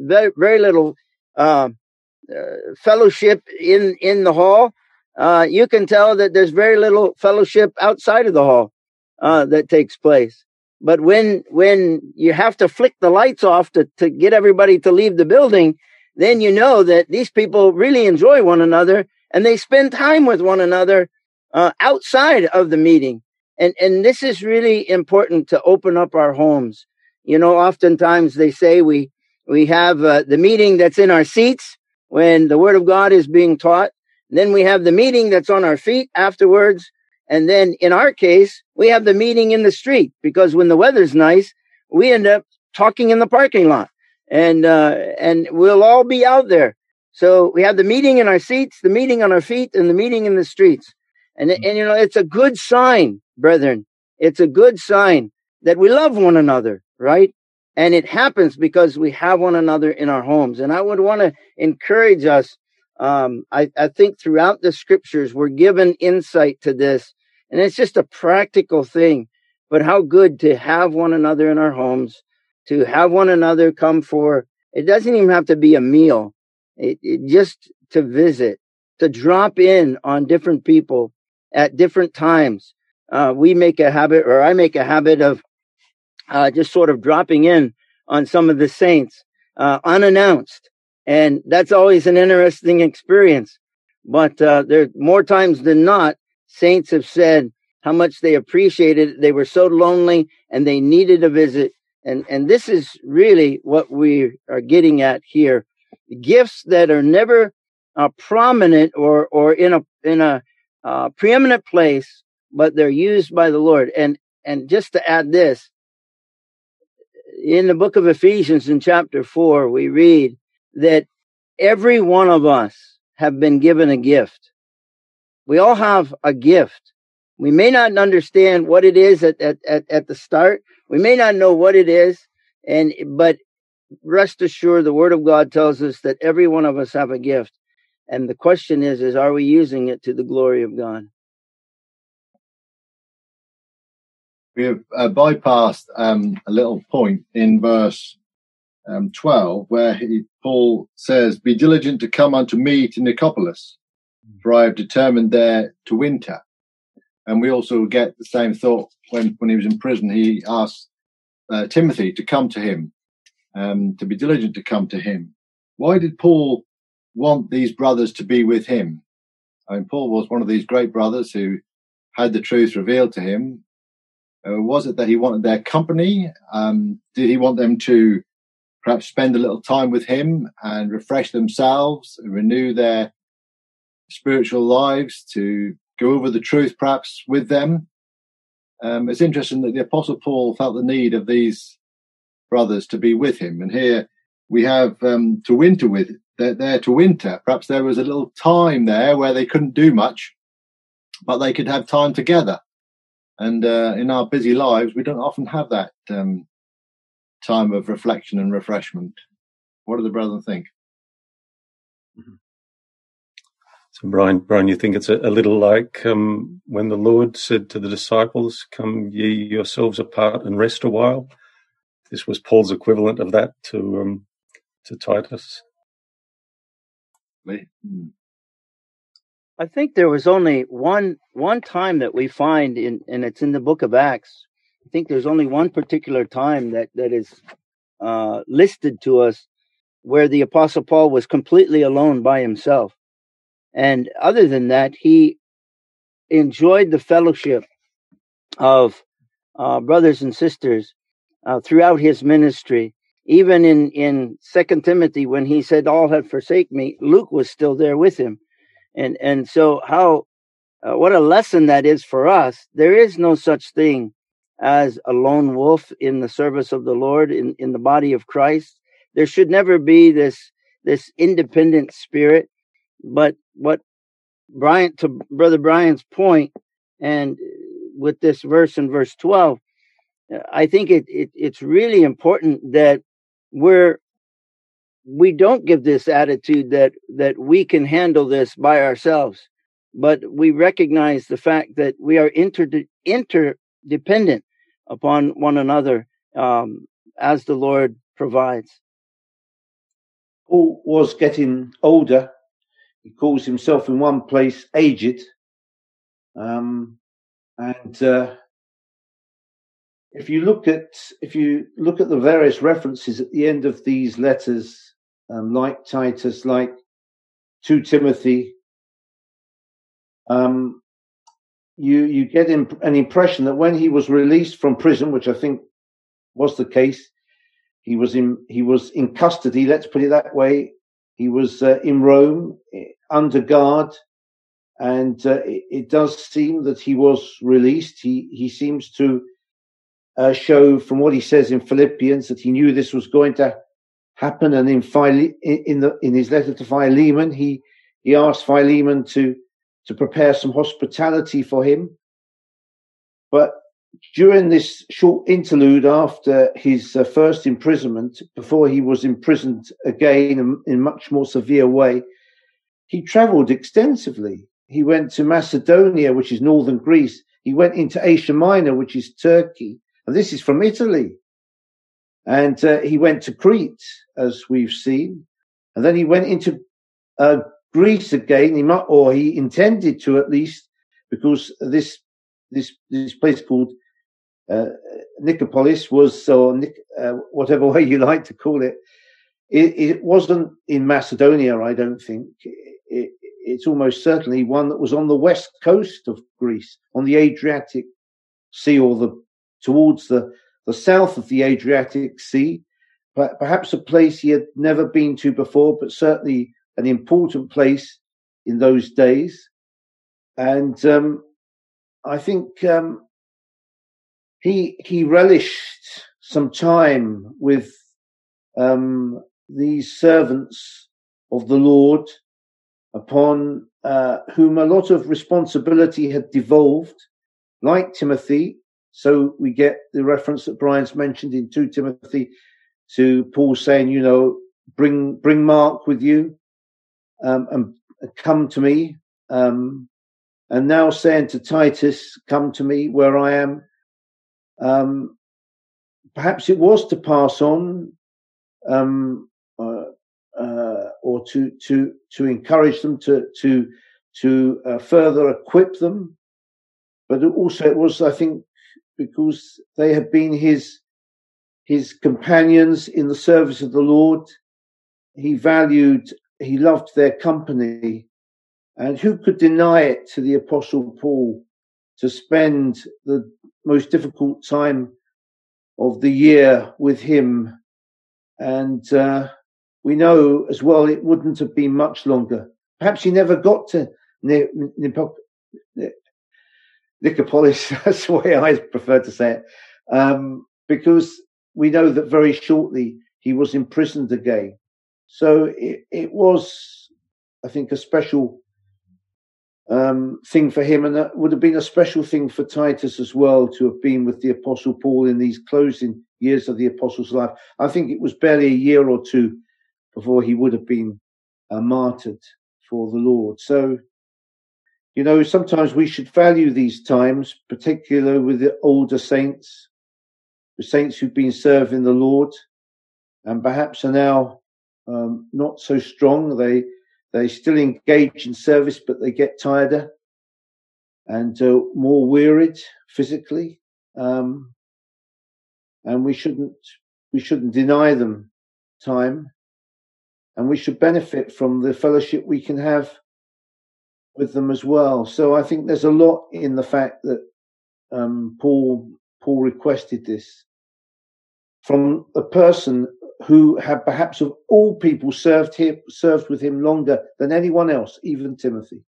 fellowship in the hall. You can tell that there's very little fellowship outside of the hall that takes place. But when you have to flick the lights off to get everybody to leave the building, then you know that these people really enjoy one another, and they spend time with one another outside of the meeting. And this is really important to open up our homes. You know, oftentimes they say we have the meeting that's in our seats when the Word of God is being taught. Then we have the meeting that's on our feet afterwards. And then in our case, we have the meeting in the street, because when the weather's nice, we end up talking in the parking lot, and we'll all be out there. So we have the meeting in our seats, the meeting on our feet, and the meeting in the streets. And you know, it's a good sign, brethren. It's a good sign that we love one another, right? And it happens because we have one another in our homes. And I would want to encourage us. I think throughout the scriptures, we're given insight to this, and it's just a practical thing. But how good to have one another in our homes, to have one another come for, it doesn't even have to be a meal. It just to visit, to drop in on different people at different times. We make a habit, or I make a habit of just sort of dropping in on some of the saints unannounced. And that's always an interesting experience. But there, more times than not, saints have said how much they appreciated it. They were so lonely and they needed a visit. And this is really what we are getting at here. Gifts that are never prominent or in a preeminent place, but they're used by the Lord. And just to add this, in the book of Ephesians in chapter 4, we read that every one of us have been given a gift. We all have a gift. We may not understand what it is at the start. We may not know what it is, but rest assured, the Word of God tells us that every one of us have a gift. And the question is are we using it to the glory of God? We have bypassed a little point in verse 12, where Paul says, "Be diligent to come unto me to Nicopolis, for I have determined there to winter." And we also get the same thought when he was in prison. He asked Timothy to come to him, to be diligent to come to him. Why did Paul want these brothers to be with him? I mean, Paul was one of these great brothers who had the truth revealed to him. Was it that he wanted their company? Did he want them to perhaps spend a little time with him and refresh themselves, renew their spiritual lives, to go over the truth perhaps with them? It's interesting that the Apostle Paul felt the need of these brothers to be with him. And here we have to winter with. They're there to winter. Perhaps there was a little time there where they couldn't do much, but they could have time together. And in our busy lives, we don't often have that time of reflection and refreshment. What do the brethren think? So, Brian, you think it's a little like when the Lord said to the disciples, "Come ye yourselves apart and rest a while"? This was Paul's equivalent of that to Titus. I think there was only one time that we find and it's in the book of Acts. I think there's only one particular time that is listed to us where the Apostle Paul was completely alone by himself. And other than that, he enjoyed the fellowship of brothers and sisters throughout his ministry. Even in 2 Timothy, when he said, "All have forsaken me," Luke was still there with him. And so what a lesson that is for us. There is no such thing as a lone wolf in the service of the Lord, in the body of Christ. There should never be this independent spirit. But what to Brother Brian's point, and with this verse in verse 12, I think it's really important that we don't give this attitude that we can handle this by ourselves, but we recognize the fact that we are interdependent upon one another as the Lord provides. Paul was getting older. He calls himself in one place aged. If you look at the various references at the end of these letters, like Titus, like 2 Timothy, you get an impression that when he was released from prison, which I think was the case, he was in custody. Let's put it that way. He was in Rome under guard, and it does seem that he was released. He seems to show, from what he says in Philippians, that he knew this was going to happen. And in his letter to Philemon, he asked Philemon to prepare some hospitality for him. But during this short interlude after his first imprisonment, before he was imprisoned again in much more severe way, he travelled extensively. He went to Macedonia, which is northern Greece. He went into Asia Minor, which is Turkey. And this is from Italy. And he went to Crete, as we've seen. And then he went into Greece again. He intended to, at least, because this place called Nicopolis was, or whatever way you like to call it, it wasn't in Macedonia, I don't think. It's almost certainly one that was on the west coast of Greece, on the Adriatic Sea, or towards the south of the Adriatic Sea, perhaps a place he had never been to before, but certainly an important place in those days. And I think he relished some time with these servants of the Lord, upon whom a lot of responsibility had devolved, like Timothy. So we get the reference that Brian's mentioned in 2 Timothy to Paul saying, bring Mark with you and come to me. And now saying to Titus, come to me where I am. Perhaps it was to pass on or to encourage them, to further equip them. But also it was, I think, because they had been his companions in the service of the Lord. He loved their company. And who could deny it to the Apostle Paul to spend the most difficult time of the year with him? And we know as well it wouldn't have been much longer. Perhaps he never got to Nicopolis, that's the way I prefer to say it, because we know that very shortly he was imprisoned again. So it was, I think, a special thing for him, and that would have been a special thing for Titus as well, to have been with the Apostle Paul in these closing years of the Apostle's life. I think it was barely a year or two before he would have been martyred for the Lord. So, sometimes we should value these times, particularly with the older saints, the saints who've been serving the Lord and perhaps are now not so strong. They still engage in service, but they get tireder and more wearied physically. And we shouldn't deny them time, and we should benefit from the fellowship we can have with them as well. So I think there's a lot in the fact that Paul requested this from a person who had perhaps of all people served with him longer than anyone else, even Timothy.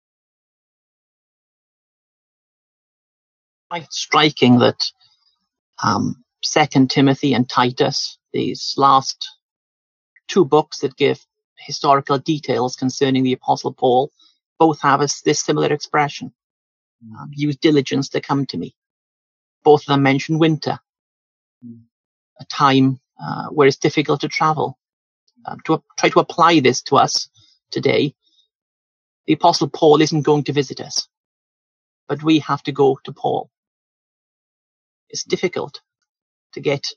Quite striking that 2 Timothy and Titus, these last 2 books that give historical details concerning the Apostle Paul, both have this similar expression. Use diligence to come to me. Both of them mention winter, a time where it's difficult to travel. To try to apply this to us today, the Apostle Paul isn't going to visit us, but we have to go to Paul. It's difficult to get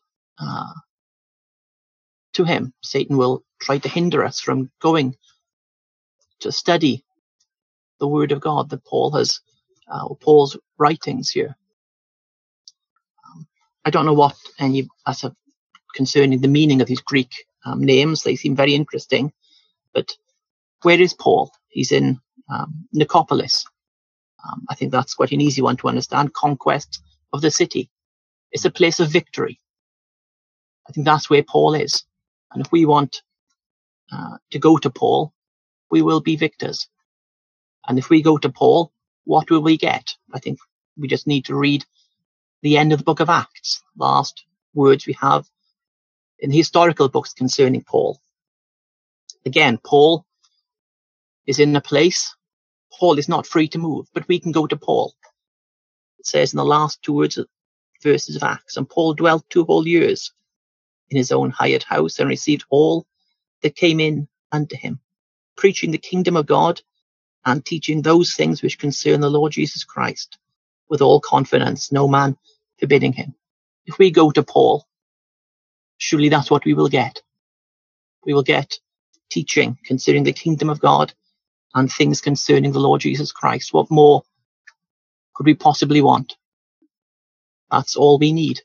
to him. Satan will try to hinder us from going to study the Word of God that Paul has, Paul's writings here. I don't know what concerning the meaning of these Greek names. They seem very interesting. But where is Paul? He's in Nicopolis. I think that's quite an easy one to understand. Conquest of the city. It's a place of victory. I think that's where Paul is. And if we want to go to Paul, we will be victors. And if we go to Paul, what will we get? I think we just need to read the end of the book of Acts, last words we have in the historical books concerning Paul. Again, Paul is in a place. Paul is not free to move, but we can go to Paul. It says in the last verses of Acts, and Paul dwelt 2 whole years in his own hired house and received all that came in unto him, preaching the kingdom of God and teaching those things which concern the Lord Jesus Christ with all confidence, no man forbidding him. If we go to Paul, surely that's what we will get. We will get teaching concerning the kingdom of God and things concerning the Lord Jesus Christ. What more could we possibly want? That's all we need.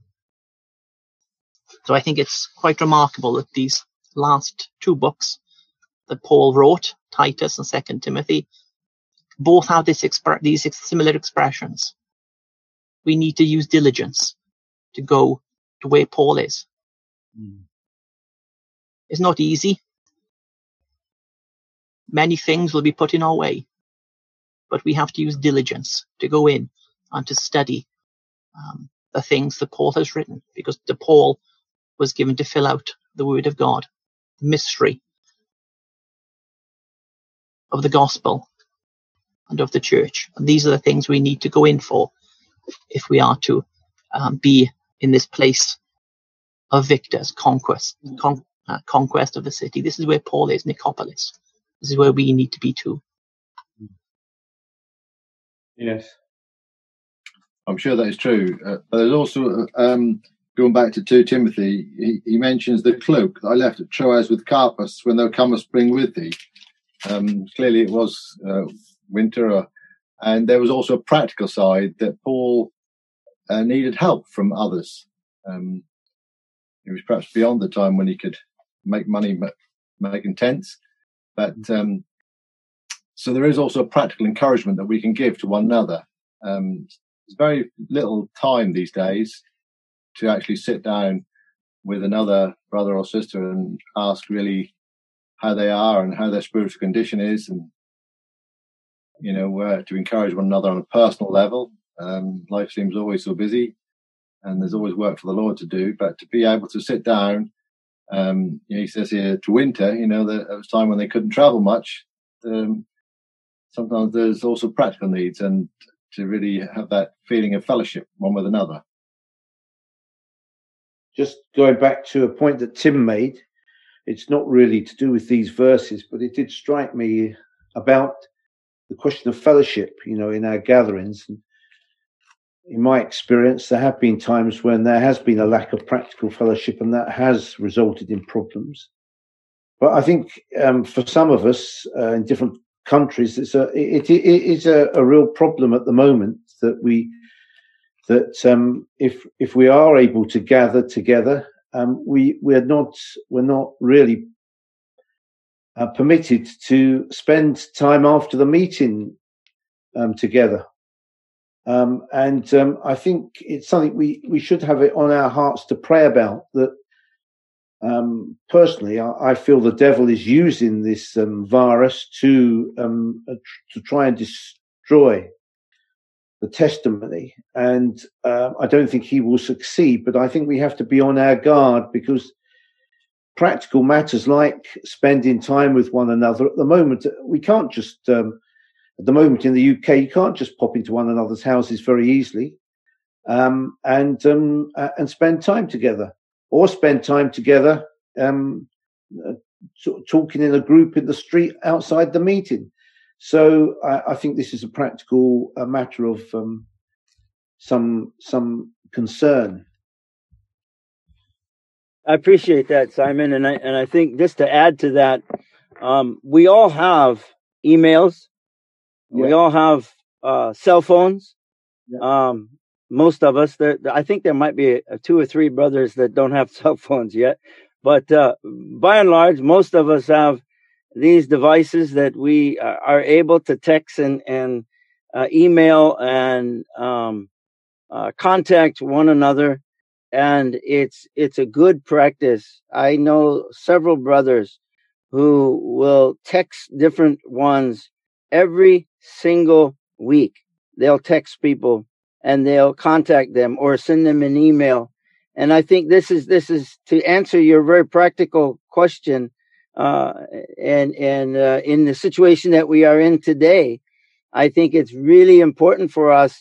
So I think it's quite remarkable that these last 2 books that Paul wrote, Titus and 2 Timothy, both have these similar expressions. We need to use diligence to go to where Paul is. It's not easy. Many things will be put in our way, but we have to use diligence to go in and to study the things that Paul has written, because the Paul was given to fill out the word of God, the mystery of the gospel and of the church. And these are the things we need to go in for if we are to be in this place of victors, conquest of the city. This is where Paul is, Nicopolis. This is where we need to be too. Yes. I'm sure that is true. But there's also, going back to 2 Timothy, he mentions the cloak that I left at Troas with Carpus when thou comest bring with thee. Clearly it was winter, and there was also a practical side that Paul needed help from others. He was perhaps beyond the time when he could make money making tents. But so there is also a practical encouragement that we can give to one another. There's very little time these days to actually sit down with another brother or sister and ask really how they are and how their spiritual condition is, and to encourage one another on a personal level. Life seems always so busy, and there's always work for the Lord to do. But to be able to sit down, he says here to winter, that it was time when they couldn't travel much. Sometimes there's also practical needs, and to really have that feeling of fellowship one with another. Just going back to a point that Tim made, it's not really to do with these verses, but it did strike me about the question of fellowship, in our gatherings. And in my experience, there have been times when there has been a lack of practical fellowship, and that has resulted in problems. But I think for some of us in different countries, it is a real problem at the moment that if we are able to gather together, we're not really permitted to spend time after the meeting together. I think it's something we should have it on our hearts to pray about. That personally, I feel the devil is using this virus to try and destroy the testimony, and I don't think he will succeed. But I think we have to be on our guard, because practical matters like spending time with one another at the moment, we can't just at the moment in the UK, you can't just pop into one another's houses very easily and spend time together, or spend time together talking in a group in the street outside the meeting. So I think this is a practical matter of some concern. I appreciate that, Simon, and I think just to add to that, we all have emails, we all have cell phones. Most of us, I think there might be 2 or 3 brothers that don't have cell phones yet, but by and large, most of us have these devices that we are able to text and email and contact one another, and it's a good practice. I know several brothers who will text different ones every single week. They'll text people and they'll contact them or send them an email. And I think this is to answer your very practical question. And in the situation that we are in today, I think it's really important for us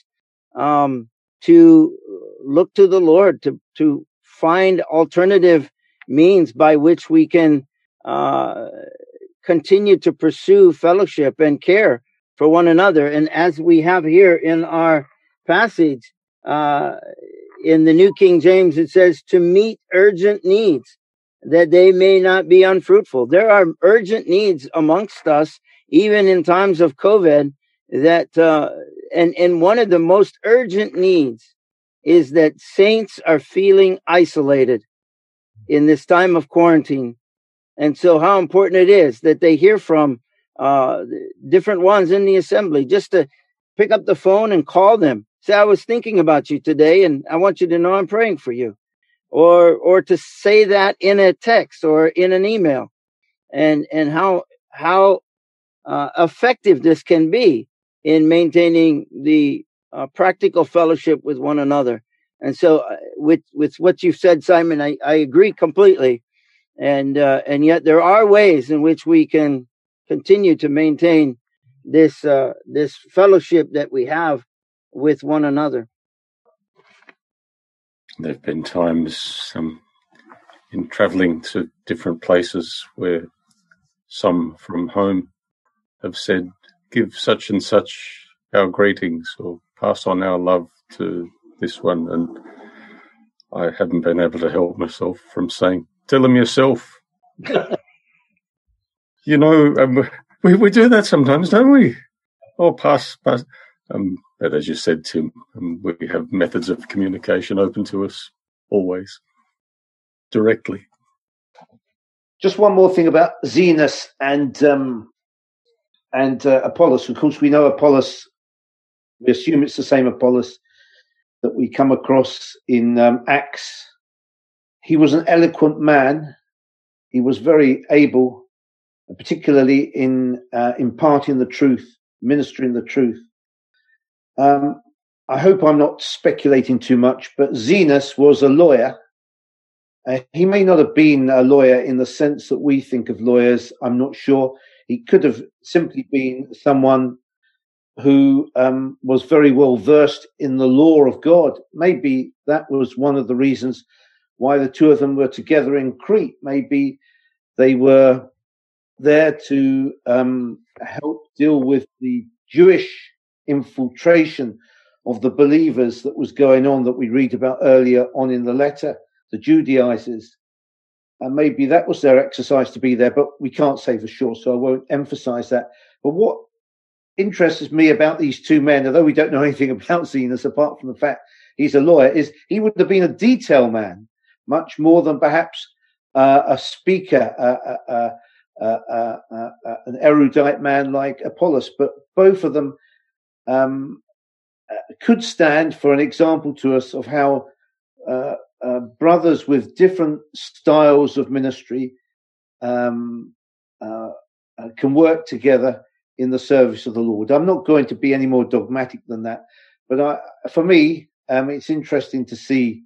to look to the Lord to find alternative means by which we can continue to pursue fellowship and care for one another. And as we have here in our passage, in the New King James, it says to meet urgent needs that they may not be unfruitful. There are urgent needs amongst us, even in times of COVID, that, and one of the most urgent needs is that saints are feeling isolated in this time of quarantine. And so how important it is that they hear from different ones in the assembly, just to pick up the phone and call them. Say, I was thinking about you today, and I want you to know I'm praying for you. Or to say that in a text or in an email, and how effective this can be in maintaining the practical fellowship with one another. And so with what you've said, Simon, I agree completely. And yet there are ways in which we can continue to maintain this fellowship that we have with one another. There have been times in travelling to different places where some from home have said, give such and such our greetings or pass on our love to this one. And I haven't been able to help myself from saying, tell them yourself. You know, we do that sometimes, don't we? Or pass. But as you said, Tim, we have methods of communication open to us always, directly. Just one more thing about Zenos and Apollos. Of course, we know Apollos. We assume it's the same Apollos that we come across in Acts. He was an eloquent man. He was very able, particularly in imparting the truth, ministering the truth. I hope I'm not speculating too much, but Zenos was a lawyer. He may not have been a lawyer in the sense that we think of lawyers. I'm not sure. He could have simply been someone who was very well versed in the law of God. Maybe that was one of the reasons why the two of them were together in Crete. Maybe they were there to help deal with the Jewish infiltration of the believers that was going on, that we read about earlier on in the letter, the Judaizers. And maybe that was their exercise to be there, but we can't say for sure, so I won't emphasize that. But what interests me about these two men, although we don't know anything about Zenos apart from the fact he's a lawyer, is he would have been a detail man, much more than perhaps a speaker, an erudite man like Apollos. But both of them could stand for an example to us of how brothers with different styles of ministry can work together in the service of the Lord. I'm not going to be any more dogmatic than that, but for me, it's interesting to see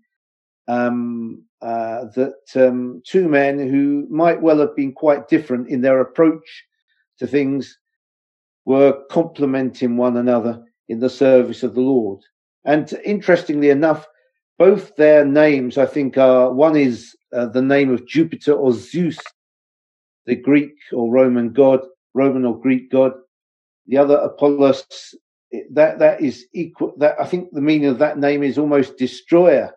that two men who might well have been quite different in their approach to things were complementing one another in the service of the Lord. And interestingly enough, both their names, I think, one is the name of Jupiter or Zeus, the Greek or Roman god, Roman or Greek god. The other, Apollos, that is equal. That I think the meaning of that name is almost destroyer.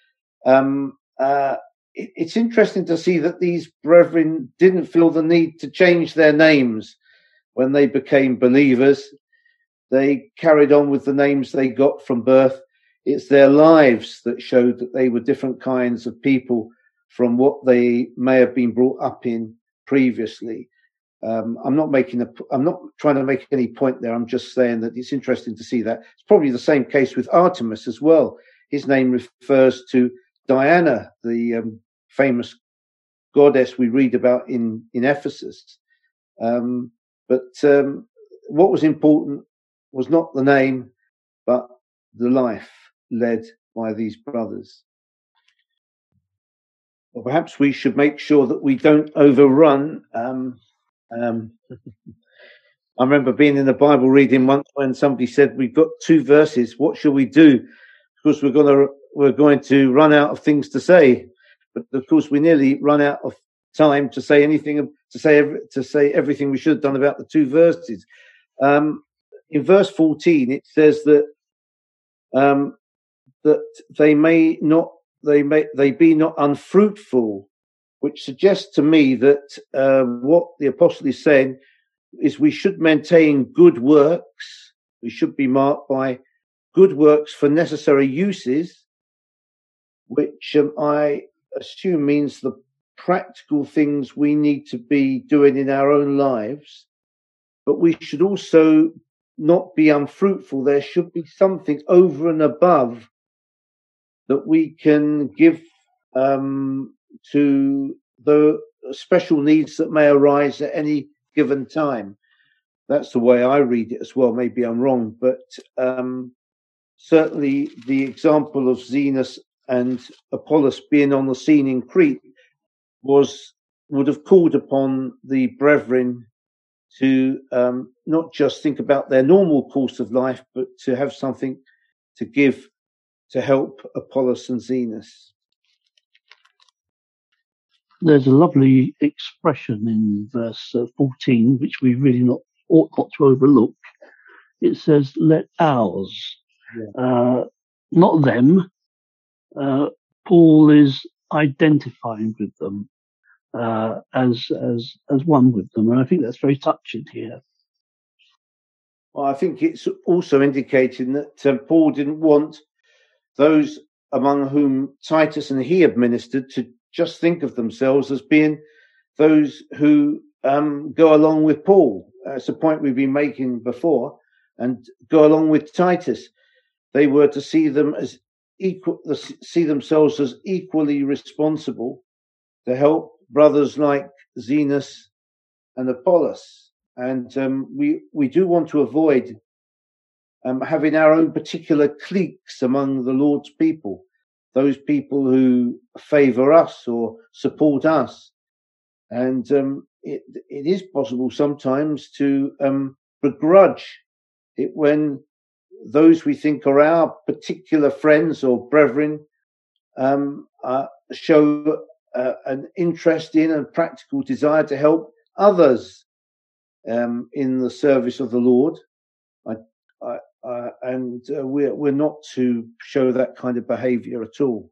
It's interesting to see that these brethren didn't feel the need to change their names when they became believers. They carried on with the names they got from birth. It's their lives that showed that they were different kinds of people from what they may have been brought up in previously. I'm not trying to make any point there. I'm just saying that it's interesting to see that. It's probably the same case with Artemis as well. His name refers to Diana, the famous goddess we read about in Ephesus. But what was important was not the name, but the life led by these brothers. Well, perhaps we should make sure that we don't overrun. I remember being in the Bible reading once when somebody said, "We've got 2 verses. What shall we do? Because we're going to run out of things to say." But of course, we nearly run out of time to say anything, to say everything we should have done about the 2 verses. In verse 14, it says that they be not unfruitful, which suggests to me that what the apostle is saying is we should maintain good works. We should be marked by good works for necessary uses, which I assume means the practical things we need to be doing in our own lives. But we should also not be unfruitful. There should be something over and above that we can give to the special needs that may arise at any given time. That's the way I read it as well. Maybe I'm wrong, but certainly the example of Zenos and Apollos being on the scene in Crete would have called upon the brethren to not just think about their normal course of life, but to have something to give to help Apollos and Zenos. There's a lovely expression in verse 14, which we really ought not to overlook. It says, "Let ours," not them. Paul is identifying with them as one with them, and I think that's very touching here. Well, I think it's also indicating that Paul didn't want those among whom Titus and he have ministered to just think of themselves as being those who go along with Paul. It's a point we've been making before, and go along with Titus. They were to see themselves as equally responsible to help brothers like Zenos and Apollos. And we do want to avoid having our own particular cliques among the Lord's people, those people who favour us or support us. And it is possible sometimes to begrudge it when those we think are our particular friends or brethren show an interest in and practical desire to help others in the service of the Lord. We're not to show that kind of behaviour at all.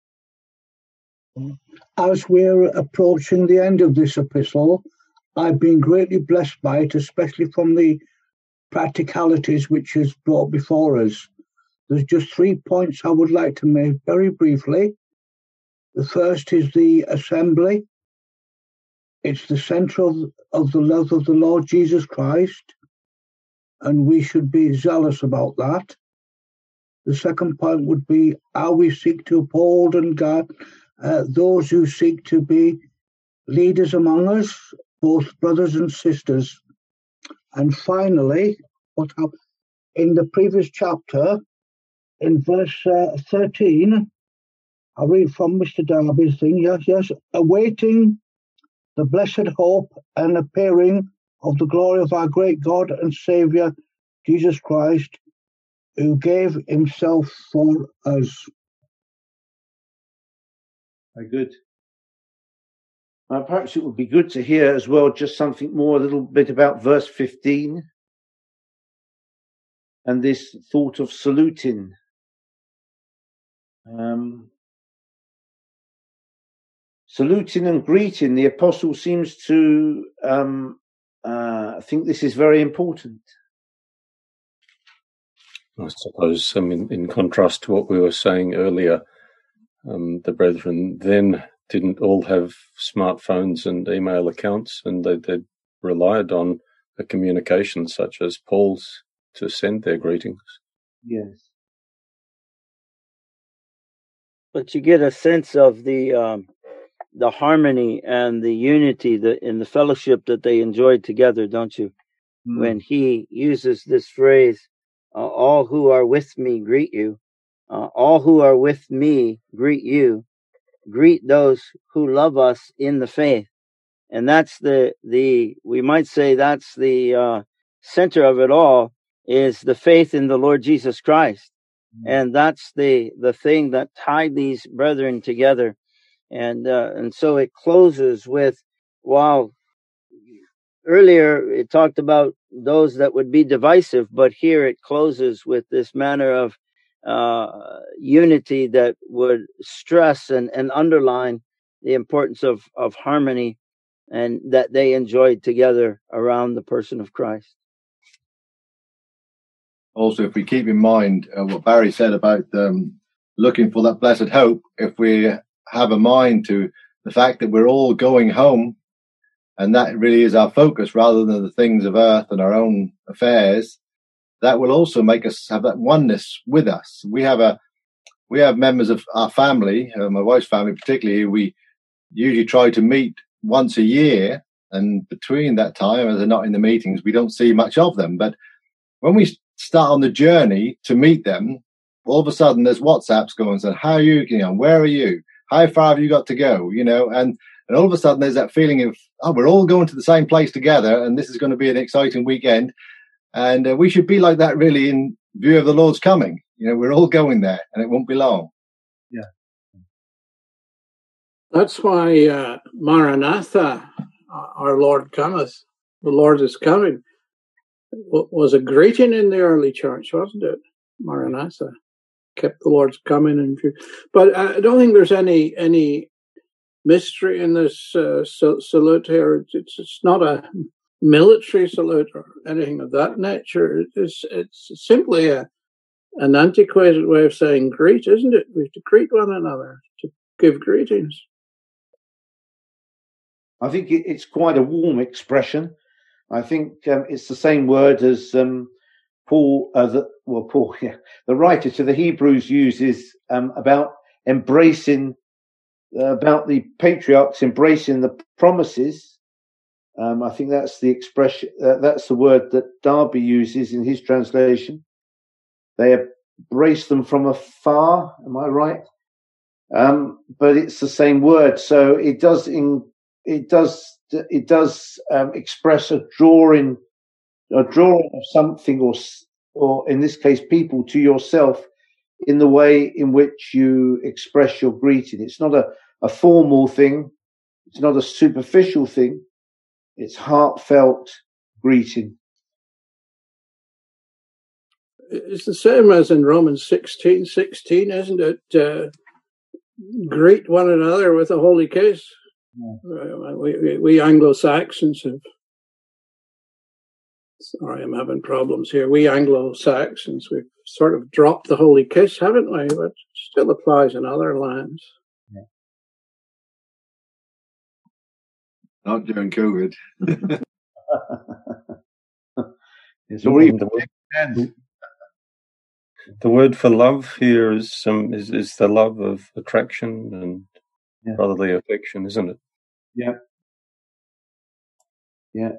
As we're approaching the end of this epistle, I've been greatly blessed by it, especially from the practicalities which is brought before us. There's just 3 points I would like to make very briefly. The first is the assembly. It's the centre of the love of the Lord Jesus Christ, and we should be zealous about that. The second point would be how we seek to uphold and guard those who seek to be leaders among us, both brothers and sisters. And finally, in the previous chapter, in verse 13, I read from Mr. Darby's thing, yes, awaiting the blessed hope and appearing of the glory of our great God and Saviour, Jesus Christ, who gave himself for us. Very good. Perhaps it would be good to hear as well just something more, a little bit about verse 15 and this thought of saluting. Saluting and greeting, the apostle seems to think this is very important. I suppose, in contrast to what we were saying earlier, the brethren then didn't all have smartphones and email accounts, and they relied on a communication such as Paul's to send their greetings. Yes. But you get a sense of the harmony and the unity in the fellowship that they enjoyed together, don't you? When he uses this phrase, all who are with me greet you. All who are with me greet you. Greet those who love us in the faith. And that's we might say that's the center of it all, is the faith in the Lord Jesus Christ. And that's the thing that tied these brethren together. And so it closes with, while earlier it talked about those that would be divisive, but here it closes with this manner of unity that would stress and underline the importance of harmony, and that they enjoyed together around the person of Christ. Also, if we keep in mind what Barry said about looking for that blessed hope, if we have a mind to the fact that we're all going home, and that really is our focus rather than the things of earth and our own affairs, that will also make us have that oneness with us. We have members of our family, my wife's family particularly, who we usually try to meet once a year, and between that time, as they're not in the meetings, we don't see much of them. But when we start on the journey to meet them, all of a sudden there's WhatsApps going and saying, how are you, where are you? How far have you got to go? And all of a sudden there's that feeling of, we're all going to the same place together, and this is going to be an exciting weekend. And we should be like that really in view of the Lord's coming. We're all going there, and it won't be long. Yeah. That's why Maranatha, our Lord cometh, the Lord is coming, was a greeting in the early church, wasn't it? Maranatha kept the Lord's coming in view. But I don't think there's any mystery in this salute here. It's not a military salute or anything of that nature. It's simply an antiquated way of saying greet, isn't it? We have to greet one another, to give greetings. I think it's quite a warm expression. I think it's the same word as Paul, the writer to the Hebrews uses about embracing, about the patriarchs embracing the promises. I think that's the expression, that's the word that Darby uses in his translation. They embrace them from afar. Am I right? But it's the same word, so it does express a drawing of something, or in this case, people, to yourself in the way in which you express your greeting. It's not a formal thing. It's not a superficial thing. It's heartfelt greeting. It's the same as in Romans 16:16, isn't it? Greet one another with a holy kiss. Yeah. We Anglo-Saxons have... Sorry, I'm having problems here. We Anglo-Saxons, we've sort of dropped the holy kiss, haven't we? But it still applies in other lands. Yeah. Not during COVID. It's already the word for love here is the love of attraction and brotherly affection, isn't it? Yeah. Yeah.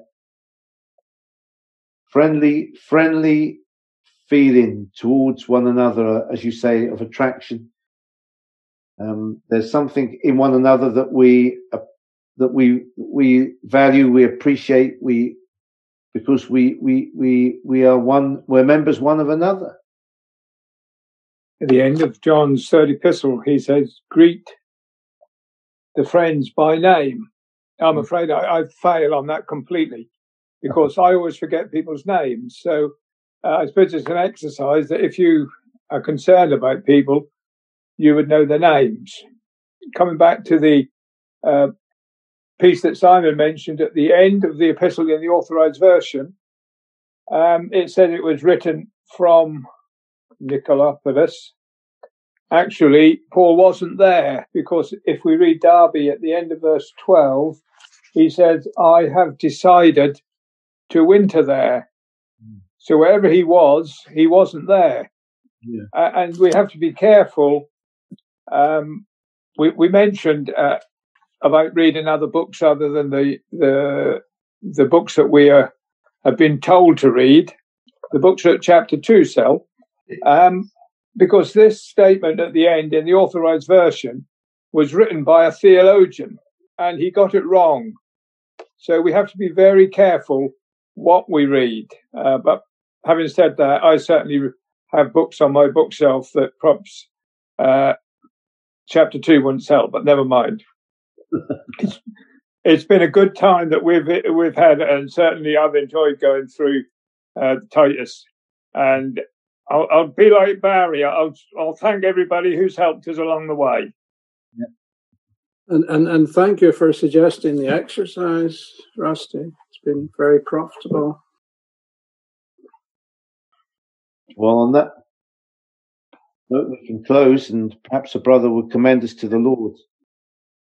Friendly feeling towards one another, as you say, of attraction. There's something in one another that we value, we appreciate, because we are one. We're members one of another. At the end of John's third epistle, he says, "Greet the friends by name." I'm afraid I fail on that completely, because I always forget people's names. So I suppose it's an exercise that if you are concerned about people, you would know their names. Coming back to the piece that Simon mentioned at the end of the epistle in the Authorized Version, it said it was written from Nicolopoulos. Actually, Paul wasn't there, because if we read Darby at the end of verse 12, he said, I have decided to winter there. So wherever he wasn't there. Yeah. And we have to be careful. We mentioned about reading other books other than the books that we have been told to read, the books at chapter 2, Sel, because this statement at the end in the Authorized Version was written by a theologian, and he got it wrong. So we have to be very careful what we read. But having said that, I certainly have books on my bookshelf that perhaps chapter 2 wouldn't sell, but never mind. It's been a good time that we've had, and certainly I've enjoyed going through Titus. And I'll be like Barry. I'll thank everybody who's helped us along the way. Yeah. And thank you for suggesting the exercise, Rusty. It's been very profitable. Well, on that note, we can close, and perhaps a brother would commend us to the Lord.